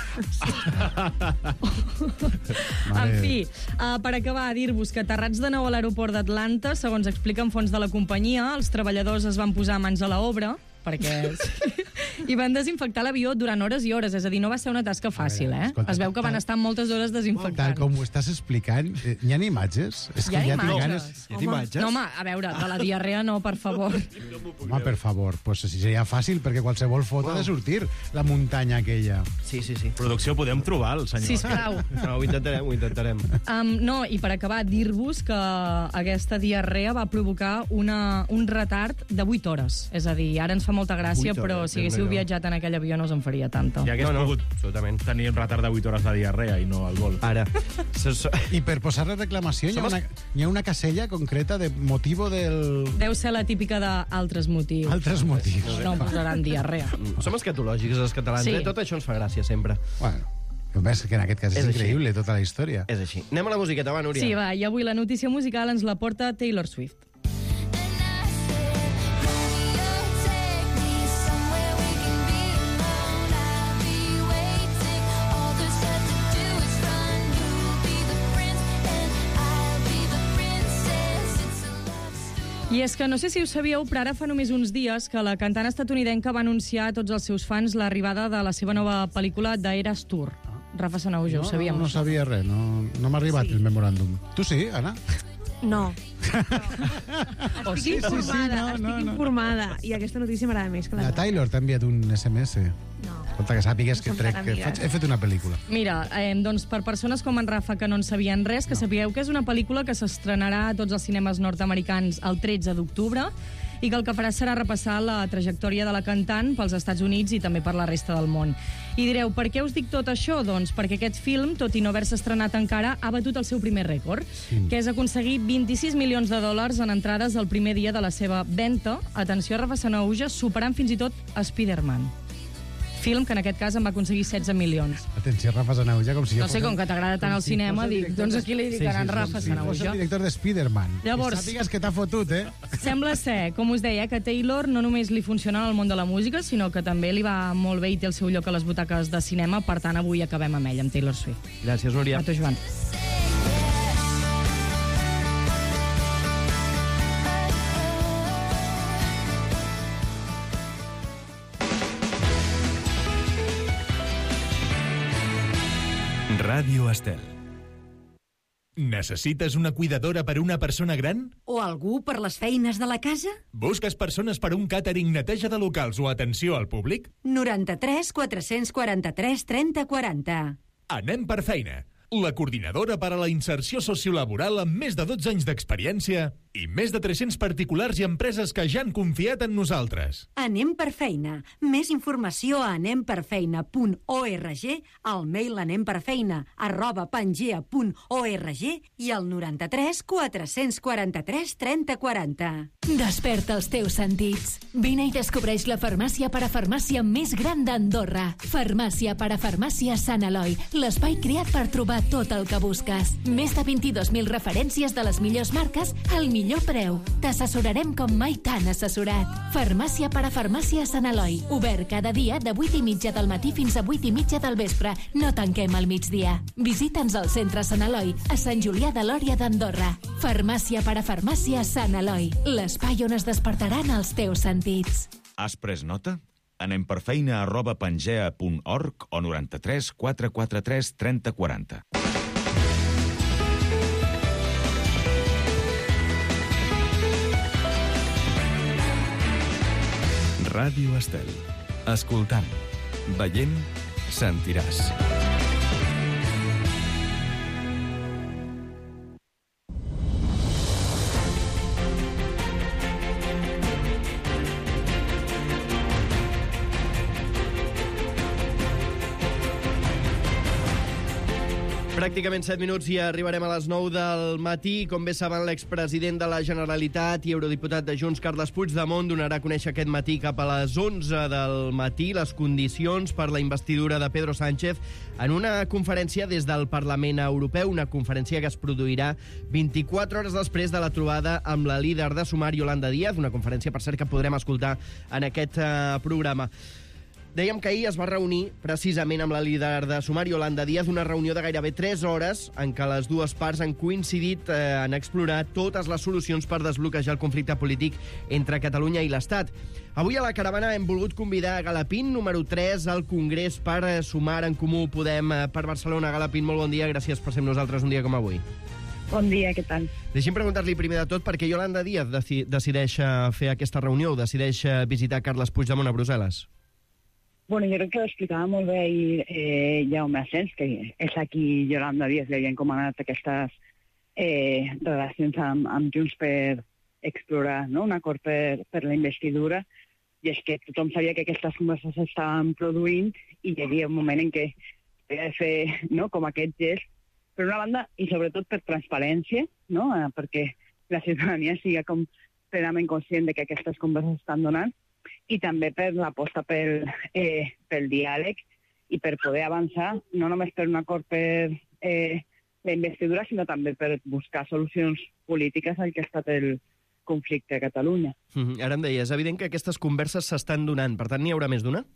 en fi, uh, per acabar, dir-vos que aterrats de nou a l'aeroport d'Atlanta, segons expliquen fons de la companyia, els treballadors es van posar mans a l'obra, perquè i van desinfectar l'avió durant hores i hores. És a dir, no va ser una tasca fàcil, eh? escolta, Es veu que van estar moltes hores desinfectant. Tal com ho estàs explicant, eh, hi ha imatges? És Hi ha que ja tinc imatges. ganes... Home, no, home, a veure, de la diarrea no, per favor. Home, per favor, pues seria fàcil, perquè qualsevol foto ha de sortir la muntanya aquella. Sí, sí, sí. Producció, podem trobar el senyor. Sisplau. No, ho intentarem, ho intentarem. Um, no, i per acabar, dir-vos que aquesta diarrea va provocar una, un retard de vuit hores. És a dir, ara ens fa molta gràcia, vuit hores, però si haguéssiu Déu-n'hi-do. viatjat en aquell avió no us en faria tanta. I hagués No, no, pogut absolutament. tenir un retard de vuit hores de diarrea i no el vol. Ara. I per posar la reclamació hi ha, una, hi ha una casella concreta de motivo del... Deu ser la típica d'altres motius. Altres motius. No posaran diarrea. Som escatològics, els catalans, Sí. eh? Tot això ens fa gràcia, sempre. Bueno, només que en aquest cas és, És així. increïble, tota la història. És així. Anem a la musiqueta, va, Núria. Sí, va, i avui la notícia musical ens la porta Taylor Swift. I és que no sé si ho sabíeu, però ara fa només uns dies que la cantant estatunidenca va anunciar a tots els seus fans l'arribada de la seva nova pel·lícula The Eras Tour. Rafa Sanauja, ho No, sabíem. no, no sabia res, no, no m'ha arribat el memoràndum. Tu sí, Anna? No. O Estic sí, sí, sí, informada, no, estic no, no. informada. I aquesta notícia m'agrada més que La la Taylor t'ha enviat un S M S. No. Escolta, que sàpigues que, som trec, tan que amigues. faig, he fet una pel·lícula. Mira, eh, doncs per persones com en Rafa que no en sabien res, que sapigueu que és una pel·lícula que s'estrenarà a tots els cinemes nord-americans el tretze d'octubre i que el que farà serà repassar la trajectòria de la cantant pels Estats Units i també per la resta del món. I direu, per què us dic tot això? Doncs perquè aquest film, tot i no haver-se estrenat encara, ha batut el seu primer rècord, Sí. que és aconseguir vint-i-sis milions de dòlars en entrades el primer dia de la seva venda. Atenció, Rafa Sanauja, superant fins i tot Spider-Man. Film que en aquest cas en va aconseguir setze milions. Atenció, Rafa Sanauja, com si jo No sé, fos com que t'agrada tant com el si cinema, fos el dic, director doncs de- aquí li Sí, diran sí, Rafa sí, sí, fos Sanauja. el director de Spider-Man. Llavors- Que sàpigues que t'ha fotut, eh? Sembla ser, com us deia, que Taylor no només li funciona en el món de la música, sinó que també li va molt bé i té el seu lloc a les butaques de cinema. Per tant, avui acabem amb ell, amb Taylor Swift. Gràcies, Núria. A tu, Joan. Ràdio Estel. Necessites una cuidadora per a una persona gran? O algú per les feines de la casa? Busques persones per a un càtering, neteja de locals o atenció al públic? noranta-tres quatre-cents quaranta-tres trenta quaranta. Anem per feina. La coordinadora per a la inserció sociolaboral amb més de dotze anys d'experiència i més de tres-cents particulars i empreses que ja han confiat en nosaltres. Anem per feina. Més informació a anem per feina punt org, al mail anemperfeina arroba pangea punt org i al noranta-tres quatre-cents quaranta-tres trenta quaranta. Desperta els teus sentits. Vine i descobreix la farmàcia parafarmàcia més gran d'Andorra. Farmàcia parafarmàcia Sant Eloi, l'espai creat per trobar tot el que busques. Més de vint-i-dos mil referències de les millors marques al millor preu. T'assessorarem com mai t'han assessorat. Farmàcia parafarmàcia Sant Eloi. Obert cada dia de vuit i mitja del matí fins a vuit i mitja del vespre. No tanquem al migdia. Visita'ns al centre Sant Eloi, a Sant Julià de Lòria d'Andorra. Farmàcia parafarmàcia Sant Eloi, l'espai on es despertaran els teus sentits. Has pres nota? Anem per feina arroba pangea punt org o noranta-tres quatre quatre tres trenta quaranta. Ràdio Estel. Escoltant, veient, sentiràs. Pràcticament set minuts i arribarem a les nou del matí. Com bé saben, l'expresident de la Generalitat i eurodiputat de Junts, Carles Puigdemont, donarà a conèixer aquest matí cap a les onze del matí les condicions per la investidura de Pedro Sánchez en una conferència des del Parlament Europeu, una conferència que es produirà vint-i-quatre hores després de la trobada amb la líder de Sumar, Yolanda Díaz, una conferència, per cert, que podrem escoltar en aquest uh, programa. Dèiem que ahir es va reunir precisament amb la líder de Sumar, Yolanda Díaz, una reunió de gairebé tres hores en què les dues parts han coincidit eh, en explorar totes les solucions per desbloquejar el conflicte polític entre Catalunya i l'Estat. Avui a la caravana hem volgut convidar a Galapín, número tres, al Congrés per eh, Sumar en Comú Podem eh, per Barcelona. Galapín, molt bon dia, gràcies per ser amb nosaltres un dia com avui. Bon dia, què tal? Deixi'm preguntar-li primer de tot per què Yolanda Díaz deci decideix fer aquesta reunió, decideix visitar Carles Puigdemont a Brussel·les. Bueno, jo crec que ho explicava molt bé ahir eh, Jaume Asens, que és aquí Yolanda Díaz li havia encomanat aquestes eh, relacions amb, amb Junts per explorar, no?, un acord per, per la investidura, i és que tothom sabia que aquestes converses s'estaven produint i hi havia un moment en què havia de fer, no?, com aquest gest, per una banda, i sobretot per transparència, no?, eh, perquè la ciutadania sigui com plenament conscient de que aquestes converses estan donant, i també per l'aposta pel, eh, pel diàleg i per poder avançar, no només per un acord per eh, la investidura, sinó també per buscar solucions polítiques al que ha estat el conflicte a Catalunya. Mm-hmm. Ara em deia, és evident que aquestes converses s'estan donant, per tant, n'hi haurà més d'una?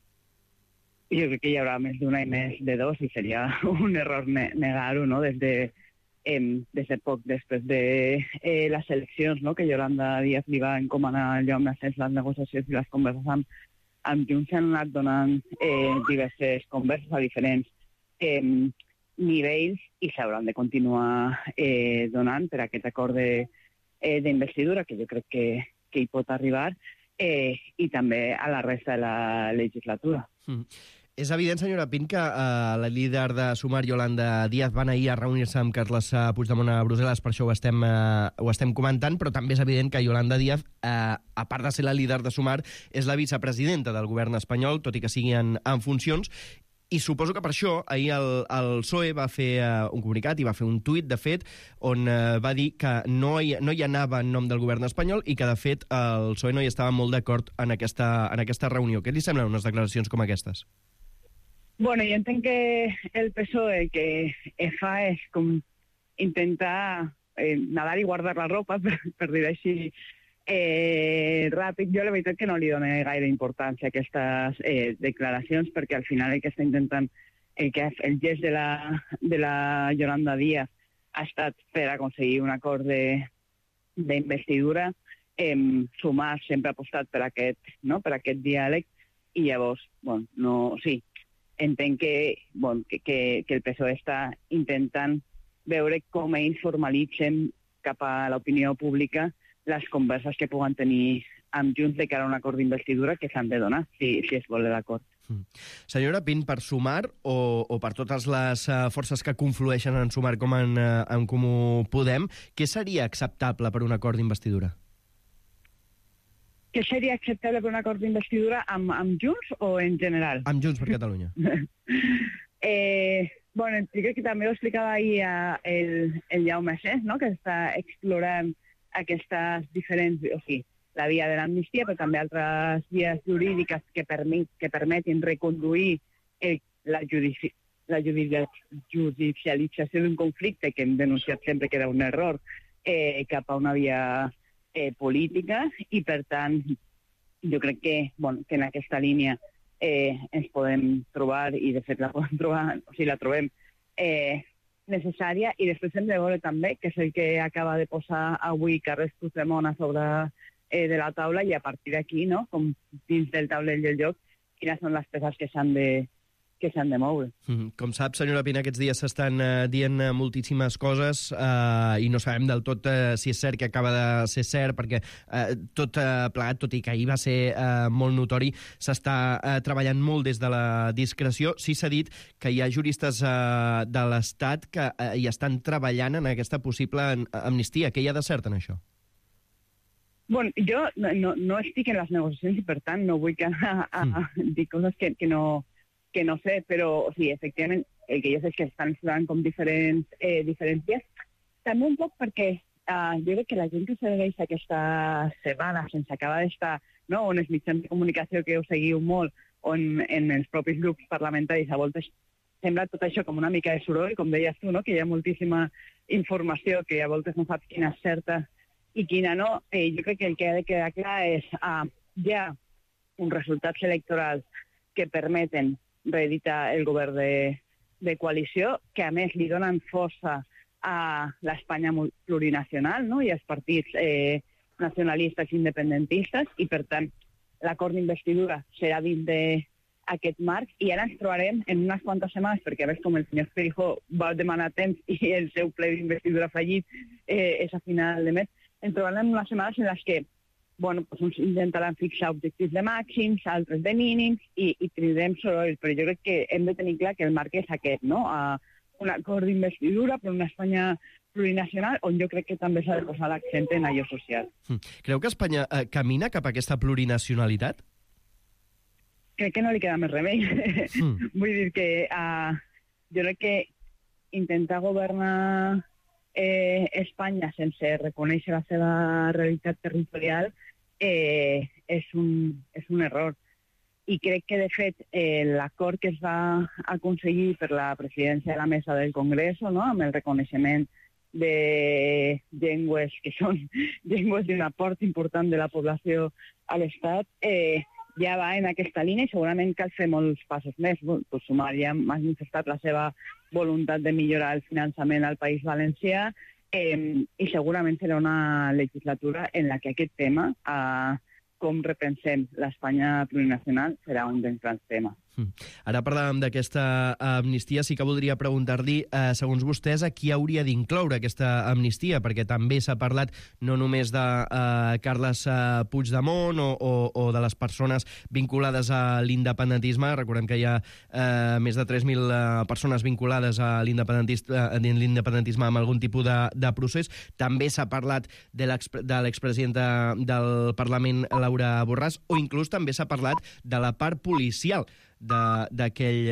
Jo crec que hi haurà més d'una i més de dos, i seria un error ne negar-ho, no?, des de Eh, des de poc després de eh, les eleccions, no?, que Yolanda Díaz li va encomanar al Jaume Asens les negociacions i les converses amb, amb Junts, s'han anat donant eh, diverses converses a diferents eh, nivells i s'hauran de continuar eh, donant per aquest acord d'investidura, eh, que jo crec que, que hi pot arribar, eh, i també a la resta de la legislatura. Mm. És evident, senyora Pin, que eh, la líder de Sumar, Yolanda Díaz, van ahir a reunir-se amb Carles Puigdemont a Brussel·les, per això ho estem, eh, ho estem comentant, però també és evident que Yolanda Díaz, eh, a part de ser la líder de Sumar, és la vicepresidenta del govern espanyol, tot i que sigui en, en funcions, i suposo que per això ahir el, el P S O E va fer uh, un comunicat i va fer un tuit, de fet, on uh, va dir que no hi, no hi anava en nom del govern espanyol i que, de fet, el P S O E no hi estava molt d'acord en, aquesta, en aquesta reunió. Què li semblen unes declaracions com aquestes? Bueno, jo entenc que el P S O E el que fa és com intentar eh, nadar i guardar la ropa, per, per dir així eh, ràpid. Jo la veritat que no li dono gaire importància a aquestes eh, declaracions, perquè al final el que està intentant, el, que, el gest de la, de la Yolanda Díaz ha estat per aconseguir un acord d'investidura. Eh, Sumar sempre ha apostat per aquest, no?, per aquest diàleg, i llavors, bueno, no, sí, entenc que, bon, que, que, que el P S O E està intentant veure com ells formalitzen cap a l'opinió pública les converses que puguen tenir amb Junts de cara a un acord d'investidura que s'han de donar, si, si es vol l'acord. Mm. Senyora Pin, per Sumar o, o per totes les uh, forces que conflueixen en Sumar com en, uh, en Comú Podem, què seria acceptable per un acord d'investidura? Què seria acceptable per un acord d'investidura amb, amb Junts o en general? Amb Junts per Catalunya. eh, bueno, jo crec que també ho explicava ahir el, el Jaume Asens, no?, que està explorant aquestes diferents, o sigui, la via de l'amnistia, però també altres vies jurídiques que, permet, que permetin reconduir el, la, judici, la judicialització d'un conflicte que hem denunciat sempre que era un error, eh, cap a una via Eh, política, i per tant jo crec que, bueno, que en aquesta línia eh, ens podem trobar, i de fet la podem trobar, o sigui, la trobem eh, necessària, i després hem de veure també, que és el que acaba de posar avui Carles Puigdemont a sobre eh, de la taula, i a partir d'aquí, no?, com dins del taulell del joc, quines són les peces que s'han de que s'han de moure. Mm, com sap, senyora Pina, aquests dies s'estan uh, dient uh, moltíssimes coses uh, i no sabem del tot uh, si és cert que acaba de ser cert, perquè uh, tot uh, plegat, tot i que ahir va ser uh, molt notori, s'està uh, treballant molt des de la discreció. Sí, s'ha dit que hi ha juristes uh, de l'Estat que uh, hi estan treballant en aquesta possible amnistia. Què hi ha de cert en això? Bueno, jo no, no, no estic en les negociacions i, per tant, no vull que, a, a, mm. dir coses que, que no... que no sé, però sí, efectivament, el que jo sé és que estan explorant com diferents, eh, diferents vies. També un poc perquè eh, jo crec que la gent que segueix aquesta setmana sense acabar d'estar, no?, on els mitjans de comunicació que ho seguiu molt, on en els propis grups parlamentaris a voltes sembla tot això com una mica de soroll, com deies tu, no?, que hi ha moltíssima informació que a voltes no saps quina és certa i quina no. Eh, jo crec que el que ha de quedar clar és uh, hi ha uns resultats electorals que permeten reeditar el govern de, de coalició, que a més li donen força a l'Espanya plurinacional, no? I als partits eh, nacionalistes i independentistes, i per tant l'acord d'investidura serà dins d'aquest marc, i ara ens trobarem en unes quantes setmanes, perquè a veure com el senyor Feijóo va demanar temps i el seu ple d'investidura fallit eh, és a final de mes, ens trobarem unes setmanes en les que bueno, pues uns intentaran fixar objectius de màxims, altres de mínims, i, i tindrem soroll, però jo crec que hem de tenir clar que el marc és aquest, no? A un acord d'investidura per una Espanya plurinacional, on jo crec que també s'ha de posar l'accent en allò social. Creu que Espanya eh, camina cap a aquesta plurinacionalitat? Crec que no li queda més remei. Mm. Vull dir que uh, jo crec que intentar governar eh, Espanya sense reconèixer la seva realitat territorial eh, és, un, és un error. I crec que, de fet, eh, l'acord que es va aconseguir per la presidència de la mesa del Congrés, no?, amb el reconeixement de llengües que són llengües d'un aport important de la població a l'Estat, eh, ja va en aquesta línia i segurament cal fer molts passos més. Pues Sumar ja ha manifestat la seva voluntat de millorar el finançament al País Valencià eh, i segurament serà una legislatura en la que aquest tema, eh, com repensem l'Espanya plurinacional, serà un dels grans temes. Ara parlàvem d'aquesta amnistia, sí que voldria preguntar-li, eh, segons vostès, a qui hauria d'incloure aquesta amnistia, perquè també s'ha parlat no només de eh, Carles eh, Puigdemont o, o, o de les persones vinculades a l'independentisme. Recordem que hi ha eh, més de tres mil eh, persones vinculades a l'independentisme amb algun tipus de, de procés. També s'ha parlat de l'expresidenta del Parlament, Laura Borràs, o inclús també s'ha parlat de la part policial d'aquell